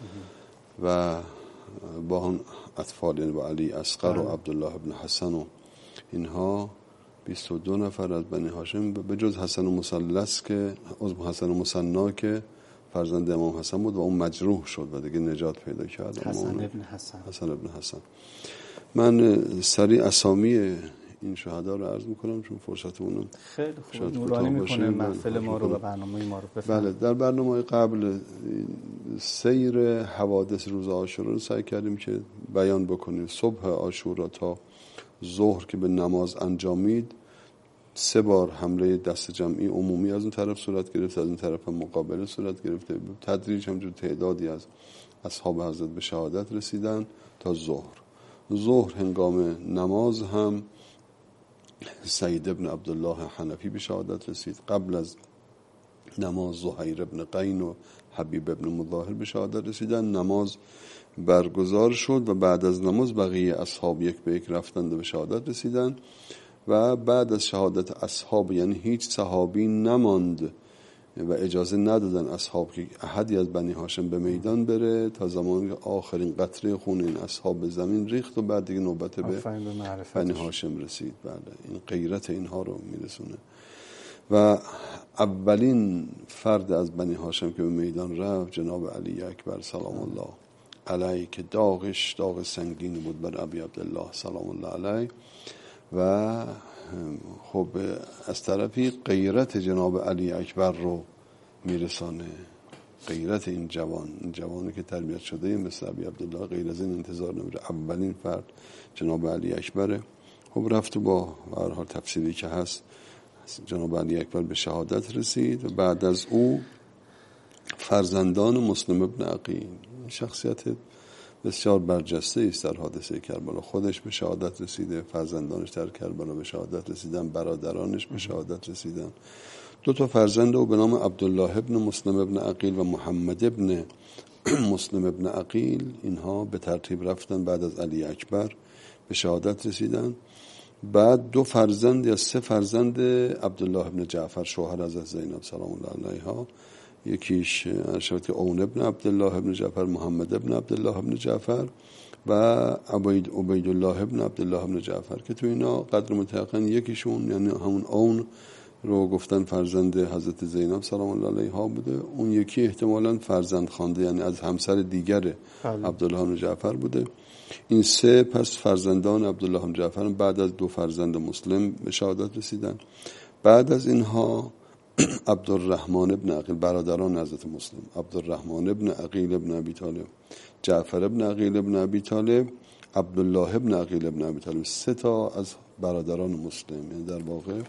و با هم اطفال، یعنی با علی اصغر و عبدالله ابن حسن و اینها 22 نفر از بنی هاشم، به جز حسن مثلث که حسن مثنا که فرزند امام حسن بود و اون مجروح شد و دیگه نجات پیدا کرد. حسن ابن حسن. من سریع اسامی این شهدا رو عرض میکنم چون فرصتمون خیلی خوب نورانی میکنه محفل ما رو و برنامه ما رو. بله، در برنامه قبل سیر حوادث روز عاشورا رو سعی کردیم که بیان بکنیم. صبح عاشورا تا ظهر که به نماز انجامید 3 بار حمله دست جمعی عمومی از اون طرف صورت گرفت، از اون طرف مقابله صورت گرفته. تدریج همجور تعدادی از اصحاب حضرت به شهادت رسیدن تا ظهر هنگام نماز هم سید ابن عبدالله حنفی به شهادت رسید. قبل از نماز زهیر ابن قین و حبیب ابن مظاهر به شهادت رسیدن. نماز برگزار شد و بعد از نماز بقیه اصحاب یک به یک رفتند و به شهادت رسیدن. و بعد از شهادت اصحاب، یعنی هیچ صحابی نماند و اجازه ندادن اصحاب که احدی از بنی هاشم به میدان بره تا زمانی که آخرین قطره خون این اصحاب به زمین ریخت و بعد دیگه نوبت به بنی هاشم رسید. بله، این غیرت اینها رو میرسونه. و اولین فرد از بنی هاشم که به میدان رفت جناب علی اکبر سلام الله علیه که داغش داغ سنگینی بود بر ابی عبدالله سلام الله علیه. و خب از طرفی غیرت جناب علی اکبر رو میرسانه، غیرت این جوانی که تربیت شده مثل ابی عبدالله غیر از این انتظار نمیره. اولین فرد جناب علی اکبره. خب رفت و با هر حال تفسیری که هست جناب علی اکبر به شهادت رسید و بعد از او فرزندان مسلم ابن عقیل، شخصیت بسیار برجسته است در حادثه کربلا. خودش به شهادت رسیده، فرزندانش در کربلا به شهادت رسیدن، برادرانش به شهادت رسیدن. 2 فرزند او به نام عبدالله ابن مسلم ابن عقیل و محمد ابن مسلم ابن عقیل، اینها به ترتیب رفتن بعد از علی اکبر به شهادت رسیدن. بعد 2 فرزند یا 3 فرزند عبدالله ابن جعفر شوهر حضرت زینب سلام الله علیها، یکیش ارشد که اون ابن عبدالله ابن جعفر، محمد ابن عبدالله ابن جعفر و عبیدالله ابن عبدالله ابن جعفر که تو اینا قدر متحقن یکیشون یعنی همون اون رو گفتن فرزند حضرت زینب سلام الله علیها بوده. اون یکی احتمالاً فرزند خوانده یعنی از همسر دیگر عبدالله ابن جعفر بوده. این 3 پس فرزندان عبدالله ابن جعفر بعد از 2 فرزند مسلم به شهادت رسیدن. بعد از اینها عبدالرحمن ابن عقیل، برادران حضرت مسلم، عبدالرحمن ابن عقیل ابن ابی طالب، جعفر ابن عقیل ابن ابی طالب، عبدالله ابن عقیل ابن ابی طالب، 3 از برادران مسلم، یعنی در واقع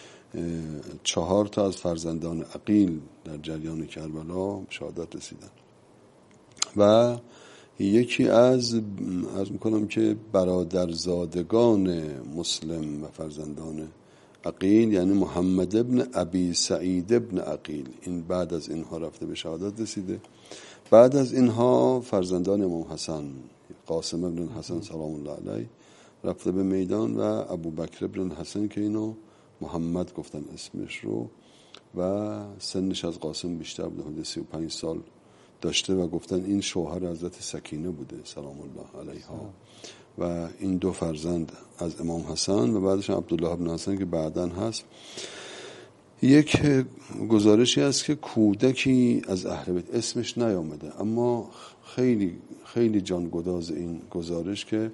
4 از فرزندان عقیل در جریان کربلا شهادت رسیدن. و یکی از میکنم که برادرزادگان مسلم و فرزندان عقیل یعنی محمد ابن ابی سعید ابن عقیل، این بعد از اینها رفته به شهادت رسیده. بعد از اینها فرزندان امام حسن، قاسم ابن حسن سلام الله علیه رفته به میدان و ابو بکر ابن حسن که اینو محمد گفتن اسمش رو و سنش از قاسم بیشتر بوده، حدود 35 سال داشته و گفتن این شوهر حضرت سکینه بوده سلام الله علیها. و این دو فرزند از امام حسن و بعدش عبدالله بن حسن که بعداً هست. یک گزارشی هست که کودکی از اهل بیت، اسمش نیامده، اما خیلی خیلی جانگداز این گزارش که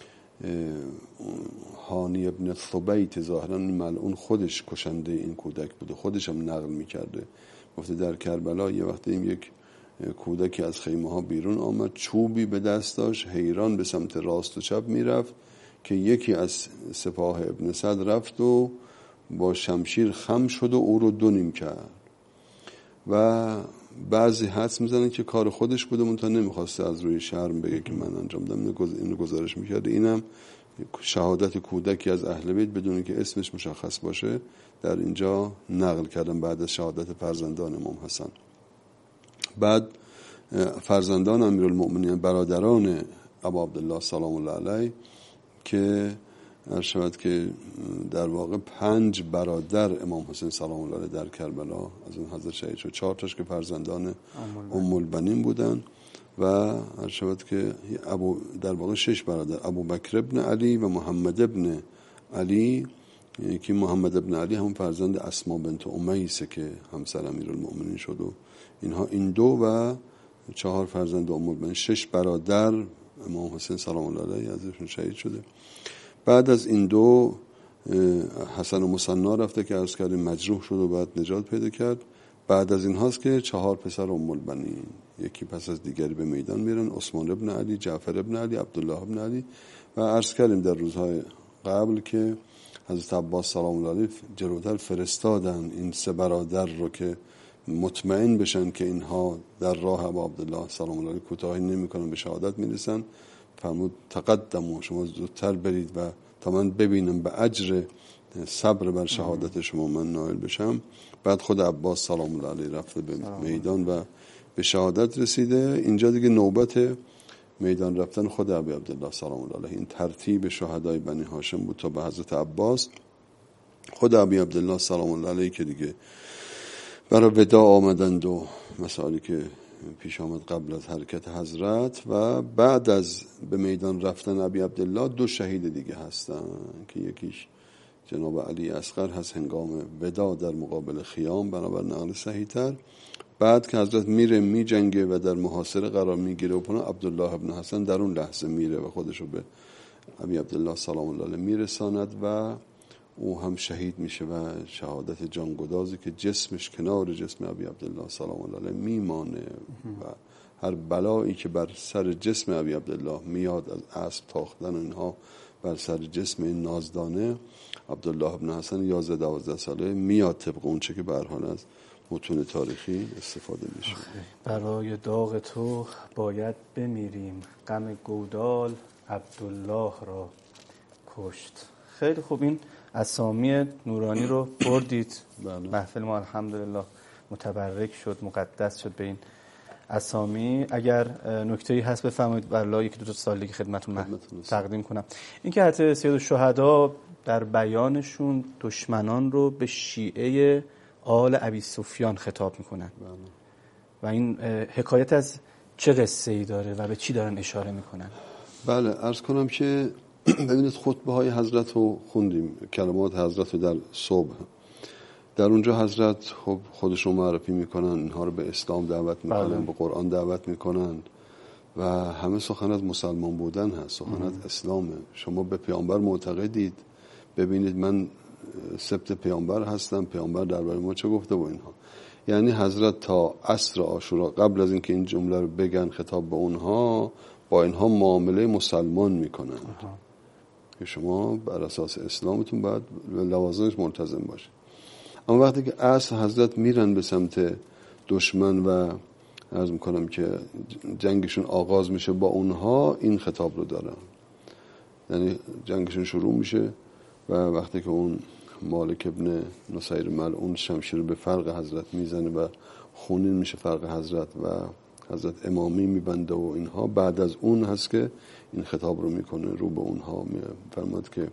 هانی ابن ثبیت ظاهراً ملعون خودش کشنده این کودک بوده، خودش هم نقل میکرده، گفته در کربلا یه وقتی یک کودکی از خیمه ها بیرون آمد، چوبی به دست داشت، حیران به سمت راست و چپ میرفت که یکی از سپاه ابن سعد رفت و با شمشیر خم شد و او رو دو نیم کرد و بعضی حدس میزنن که کار خودش بوده، منتها نمیخواسته از روی شرم بگه که من انجام دادم، اینو گزارش میکرده. اینم شهادت کودکی از اهل بیت بدون که اسمش مشخص باشه در اینجا نقل کردن بعد از شهادت فرزندان امام حسن. بعد فرزندان امیرالمؤمنین برادران ابا عبدالله سلام الله علیه که عرض شود که در واقع 5 برادر امام حسین سلام الله علیه در کربلا از اون حضرت شهید شد، 4 تاش که فرزندان ام البنین بودن و عرض شود که در واقع 6 برادر، ابو بکر ابن علی و محمد ابن علی که محمد ابن علی همون فرزند اسما بنت امیسه که همسر امیرالمؤمنین شد و اینها، این دو و 4 فرزند ام البنین، 6 برادر امام حسین سلام الله علیه ازشون شهید شده. بعد از این دو حسن مصنا رفته که عرض کردیم مجروح شد و بعد نجات پیدا کرد. بعد از این هاست که 4 پسر ام البنین یکی پس از دیگری به میدان میرن، عثمان ابن علی، جعفر ابن علی، عبدالله ابن علی و عرض کردیم در روزهای قبل که حضرت عباس سلام الله علیه جلوتر فرستادن این 3 برادر رو که مطمئن بشن که اینها در راه ابا عبدالله سلام الله علیه کوتاهی نمی‌کنن، به شهادت میرسن. فرمود تقدموا، شما زودتر برید و تا من ببینم به اجر صبر بر شهادت شما من نائل بشم. بعد خود عباس سلام الله علیه رفته به میدان و به شهادت رسیده. اینجا دیگه نوبت میدان رفتن خود ابی عبدالله سلام الله علیه. این ترتیب شهدای بنی هاشم بود تا به حضرت عباس. خود ابی عبدالله سلام الله علیه که دیگه برای وداع آمدند و مسائلی که پیش آمد قبل از حرکت حضرت و بعد از به میدان رفتن ابی عبدالله 2 شهید دیگه هستن که یکیش جناب علی اصغر هست هنگام وداع در مقابل خیام بنابر نقل صحیح‌تر. بعد که حضرت میره میجنگه و در محاصره قرار میگیره و پناه عبدالله ابن حسن در اون لحظه میره و خودشو به ابی عبدالله سلام الله علیه میرساند و او هم شهید میشه و شهادت جانگدازی که جسمش کنار جسم ابی عبدالله سلام الله علیه میمانه و هر بلایی که بر سر جسم ابی عبدالله میاد از اسب تاختن اینها بر سر جسم این نازدانه عبدالله ابن حسن 11-12 ساله میاد طبق اون چه که به هر حال از متون تاریخی استفاده میشه. برای داغ تو باید بمیریم، غم گودال عبدالله را کشت. خیلی خوب، این اسامی نورانی رو بردید. محفل ما الحمدلله متبرک شد، مقدس شد به این اسامی. اگر نکته‌ای هست بفرمایید والله 1-2 سالگی خدمتتون تقدیم کنم. این که حضرت سید الشهدا در بیانشون دشمنان رو به شیعه آل ابی سفیان خطاب میکنن و این حکایت از چه قصه‌ای داره و به چی دارن اشاره میکنن؟ بله، عرض کنم که ببینید خطبه های حضرت رو خوندیم، کلمات حضرت رو در صبح، در اونجا حضرت خب خودشون معرفی میکنن، اینها رو به اسلام دعوت میکنن، به قرآن دعوت میکنن و همه سخن از مسلمان بودن هست، سخن از اسلامه. شما به پیامبر معتقدید، ببینید من سبت پیامبر هستم، پیامبر درباره ما چه گفته و اینها. یعنی حضرت تا عصر عاشورا قبل از اینکه این جمله رو بگن خطاب به اونها، با اینها معامله مسلمان میکنن که شما بر اساس اسلامتون باید لوازمش ملتزم باشید. اما وقتی که عصر حضرت میرن به سمت دشمن و عرض میکنم که جنگشون آغاز میشه با اونها، این خطاب رو دارن، یعنی جنگشون شروع میشه و وقتی که اون مالک ابن نصیر ملعون شمشیر به فرق حضرت میزنه و خونین میشه فرق حضرت و حضرت امامی میبنده و اینها، بعد از اون هست که این خطاب رو میکنه رو به اونها، میفرماد که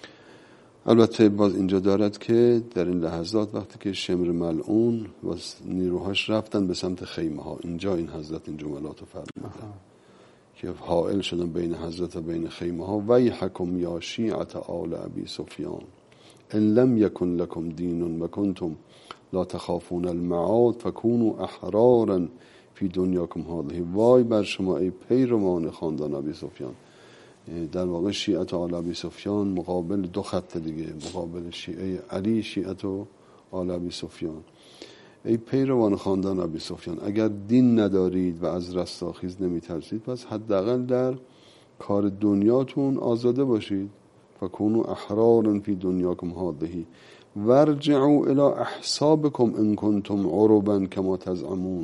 البته باز اینجا دارد که در این لحظات وقتی که شمر ملعون و نیروهاش رفتن به سمت خیمه ها، اینجا این حضرت این جملات رو فرمودن که حائل شدن بین حضرت و بین خیمه ها. ویحکم یا شیعة آل ابی سفیان ان لم یکن لکم دین و کنتم لا تخافون المعاد فکونوا احرارا فی دنیاکم هذه. وای بر شما ای پیروان خاندان ابی سفیان. در واقع شیعة آل ابی سفیان مقابل دو خط دیگه، مقابل شیعه علی، شیعة آل ابی سفیان. ای پیروان خاندان ابی سفیان، اگر دین ندارید و از رستاخیز نمیترسید، پس حداقل در کار دنیاتون آزاده باشید. فکونوا احرارا فی دنیاکم هذه وارجعوا الی احسابکم ان کنتم عربا کما تزعمون.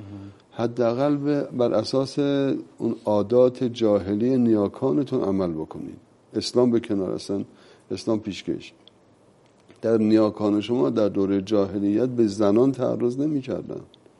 حداقل بر اساس اون عادات جاهلی نیاکانتون عمل بکنید. اسلام به کنار، اصلا اسلام پیشکش. در نیاکان شما در دوره جاهلیت به زنان تعرض نمی کردن.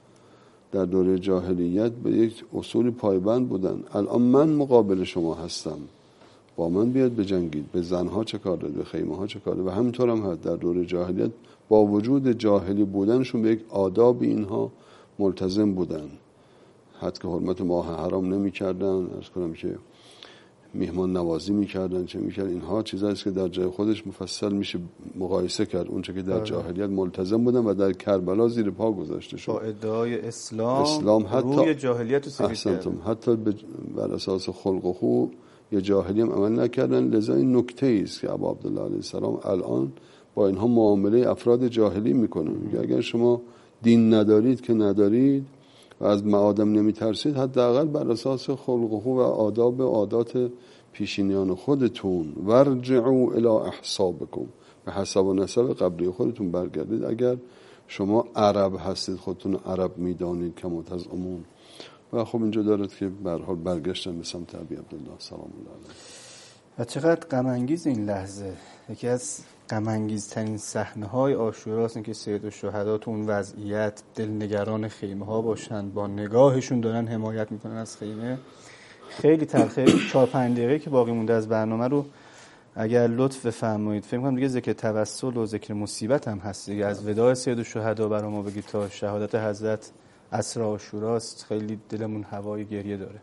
در دوره جاهلیت به یک اصول پایبند بودن. الان من مقابل شما هستم، با من بیاد بجنگید. به زنها چه کار داره، به خیمه ها چه کار داره. و همینطور هم هست در دوره جاهلیت با وجود جاهلی بودنشون به یک آداب اینها ملتزم بودن. حتی که حرمت ماه حرام نمی کردن، عرض کنم که میهمان نوازی میکردن، چه میکردن. اینها چیزاییست که در جای خودش مفصل میشه مقایسه کرد. اونچه که در جاهلیت ملتزم بودن و در کربلا زیر پا گذاشته شد. با ادعای اسلام حتی روی جاهلیت رو سفید کردن. حتی بر اساس خلق و خو یا جاهلی هم عمل نکردن. لذا این نکته است که ابا عبدالله علیه السلام الان با اینها معامله افراد جاهلی میکنه. میگه اگر شما دین ندارید که ندارید و از معادم نمیترسید، حداقل بر اساس خلق و خو و آداب و عادات پیشینیان خودتون ورجعوا الی احسابکم، به حساب و نسب قبلی خودتون برگردید. اگر شما عرب هستید، خودتون عرب میدانید که متزعمون. و خب اینجا دارد که به هر حال برگشتن به سمت ابی عبدالله سلام الله علیه. و چقدر غم انگیز این لحظه. یکی از غم انگیزترین صحنه‌های عاشوراست این که سید الشهدا تو اون وضعیت دلنگران خیمه ها باشن، با نگاهشون دارن حمایت میکنن از خیمه. خیلی تلخه. 4-5 دقیقه که باقی مونده از برنامه رو اگر لطف بفرمایید، فکر کنم دیگه ذکر توسل و ذکر مصیبت هم هست دیگه. از وداع سید الشهدا برای ما بگید تا شهادت حضرت عصر عاشوراست. خیلی دلمون هوای گریه داره.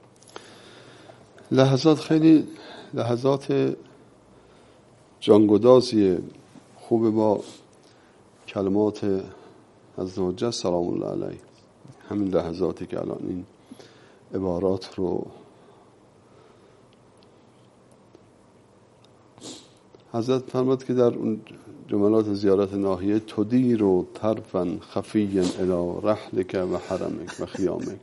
لحظات خیلی لحظات جانگدازی خوبه با کلمات حضرت حجت سلام الله علیه. همین لحظاتی که الان این عبارات رو حضرت فرمود که در اون جملات زیارت ناحیه تدیر و طرفا خفیا الی رحلک و حرمک و خیامک.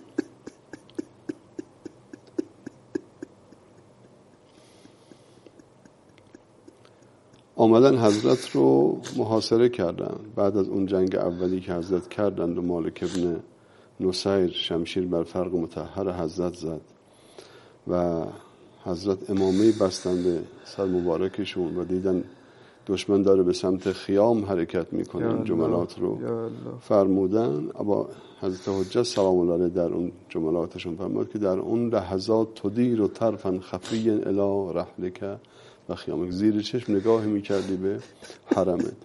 آمدن حضرت رو محاصره کردن بعد از اون جنگ اولی که حضرت کردند و مالک ابن نصیر شمشیر بر فرق مطهر حضرت زد و حضرت امامه بستن به سر مبارکشون و دیدن دشمن داره به سمت خیام حرکت میکنه. این جملات رو فرمودن. اما حضرت حجت سلام الله علیه در اون جملاتشون فرمود که در اون لحظات تدیر و طرفا خفیا الی رحلک و خیامک، زیر چشم نگاه میکردی به حرمت.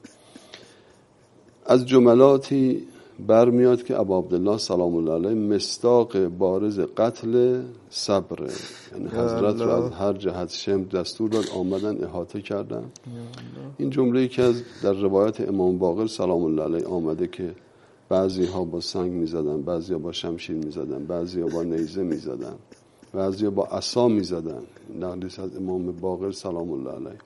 از جملاتی برمیاد که ابا عبدالله سلام الله علیه مصداق بارز قتل صبره. یعنی حضرت رو از هر جهت شمر دستور داد آمدن احاطه کردن. این جمله‌ای که در روایت امام باقر سلام الله علیه آمده که بعضی ها با سنگ میزدن، بعضی ها با شمشیر میزدن، بعضی ها با نیزه میزدن، بعضی ها با عصا میزدن. نقلیست از امام باقر سلام الله علیه.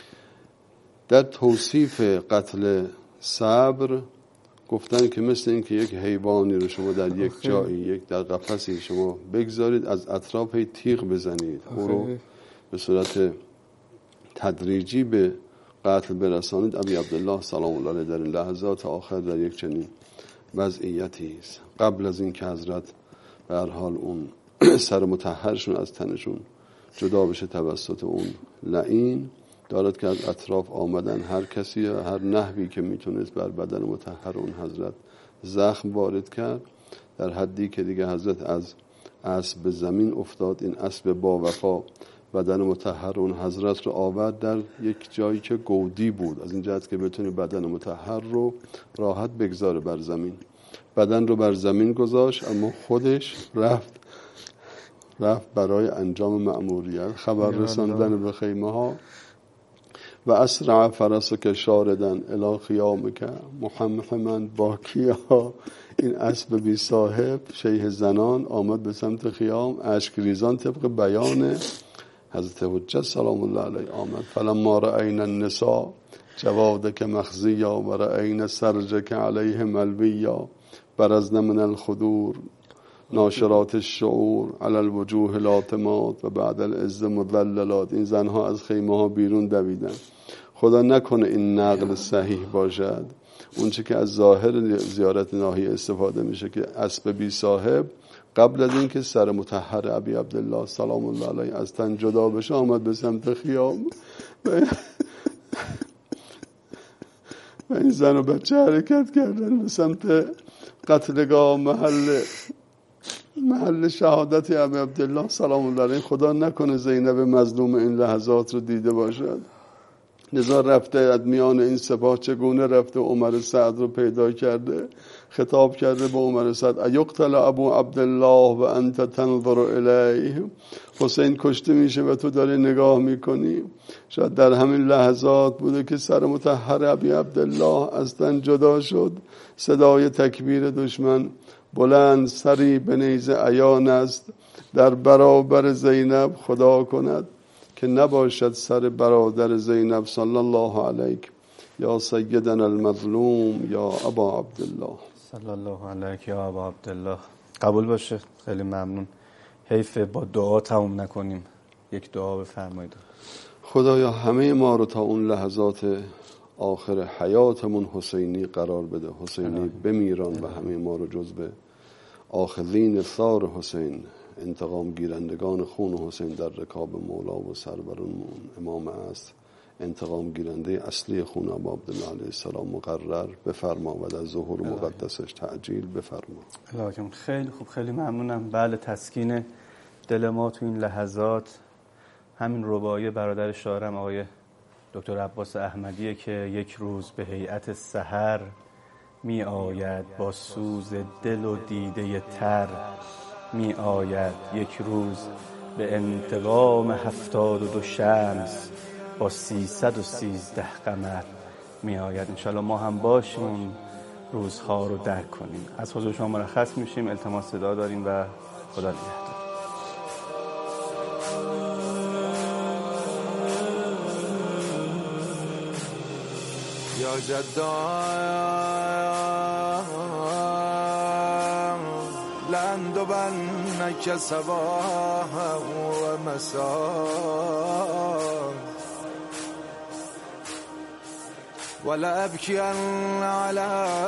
در توصیف قتل صبر گفتن که مثل این که یک حیوانی رو شما در یک جایی، یک در قفسی شما بگذارید، از اطراف تیغ بزنید، او رو به صورت تدریجی به قتل برسانید. ابی عبدالله سلام الله علیه در این لحظات آخر در یک چنین وضعیتی است. قبل از این که حضرت به هر حال اون سر مطهرشون از تنشون جدا بشه توسط اون لعین، دارد که از اطراف آمدن هر کسی هر نحوی که میتونست بر بدن مطهر اون حضرت زخم وارد کرد، در حدی که دیگه حضرت از اسب به زمین افتاد. این اسب با وفا بدن مطهر اون حضرت رو آورد در یک جایی که گودی بود، از این جهت که بتونه بدن مطهر رو راحت بگذاره بر زمین. بدن رو بر زمین گذاشت اما خودش رفت رفت برای انجام مأموریت، خبر رساندن به خیمه ها. و اسرع فرسک شاردن الی خیامک محمحما باکیا. این اسب بی صاحب شیه زنان آمد به سمت خیام اشک ریزان، طبق بیان حضرت حجت سلام الله علیه آمد. فلما رأینا النساء جوادک مخزیا و رأینا سرجک علیه ملویا برزن من الخدور ناشرات الشعور علی الوجوه لاتمات و بعد العز مذللات. این زنها از خیمه ها بیرون دویدن. خدا نکنه این نقل صحیح باشد. اون چه که از ظاهر زیارت ناحیه استفاده میشه که اسب بی صاحب قبل از اینکه سر مطهر ابی عبدالله سلام الله علیه از تن جدا بشه آمد به سمت خیام و این زن و بچه حرکت کردن به سمت قتلگاه محل شهادت ابی عبدالله سلام الله علیه. خدا نکنه زینب مظلوم این لحظات رو دیده باشد. لذا رفته از میان این سپاه چگونه رفته عمر سعد رو پیدا کرده، خطاب کرده به عمر سعد ایقتل ابو عبدالله و انت تنظر الیه. حسین کشته میشه و تو داری نگاه میکنی. شاید در همین لحظات بوده که سر مطهر ابی عبدالله از تن جدا شد. صدای تکبیر دشمن بلند سری به نیزه عیان است در برابر زینب خدا کند که نباشد سر برادر زینب صلی الله علیک یا سیدنا المظلوم یا ابا عبدالله صلی الله علیک یا ابا عبدالله. قبول باشه. خیلی ممنون. حیف با دعا تموم نکنیم. یک دعا بفرمایید. خدایا همه ما رو تا اون لحظات آخر حیاتمون حسینی قرار بده، حسینی بمیران و همه ما رو جزو آخذین ثار حسین، انتقام گیرندگان خون حسین در رکاب مولا و سرورون امام است، انتقام گیرنده اصلی خون ابا عبدالله علیه السلام مقرر بفرما و در ظهور مقدسش تعجیل بفرما. الهی خیلی خوب، خیلی ممنونم. بله، تسکین دل ما تو این لحظات همین رباعی برادر شاعرم آقای دکتر عباس احمدیه که یک روز به هیئت سحر می آید با سوز دل و دیده تر، می آید یک روز به انتقام 72 شمس با 313 قمر می آید. انشالله ما هم باشیم روزها رو درک کنیم. از حضور شما مرخص میشیم. التماس صدا داریم و خدا نگهدار. یا جدا لن تبنک صباح و مساء ولا ابکی علیک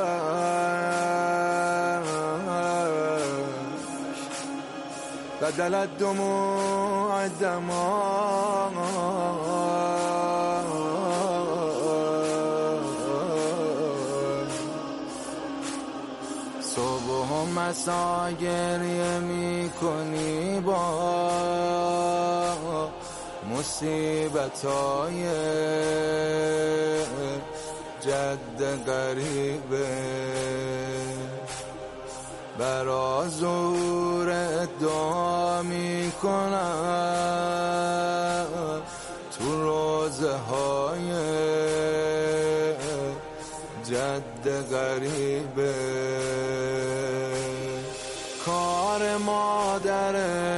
بدل الدموع دماء مسا گریه می کنی با مصیبتای جد غریبه، برا زور ادعا می کنم تو روزه های جد غریبه. کار مادره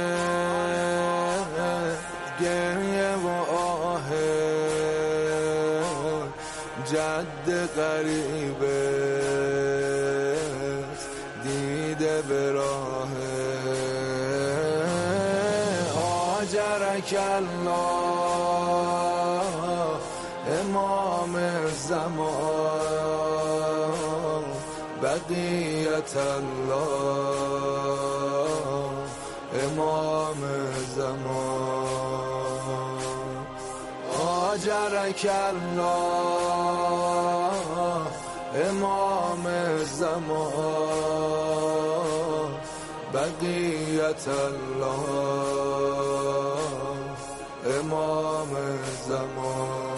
گریه و آه جد غریبه دیده به راه آجرک الله امام زمان بقیت الله امام زمان آجرک الله امام زمان بقیت الله امام زمان.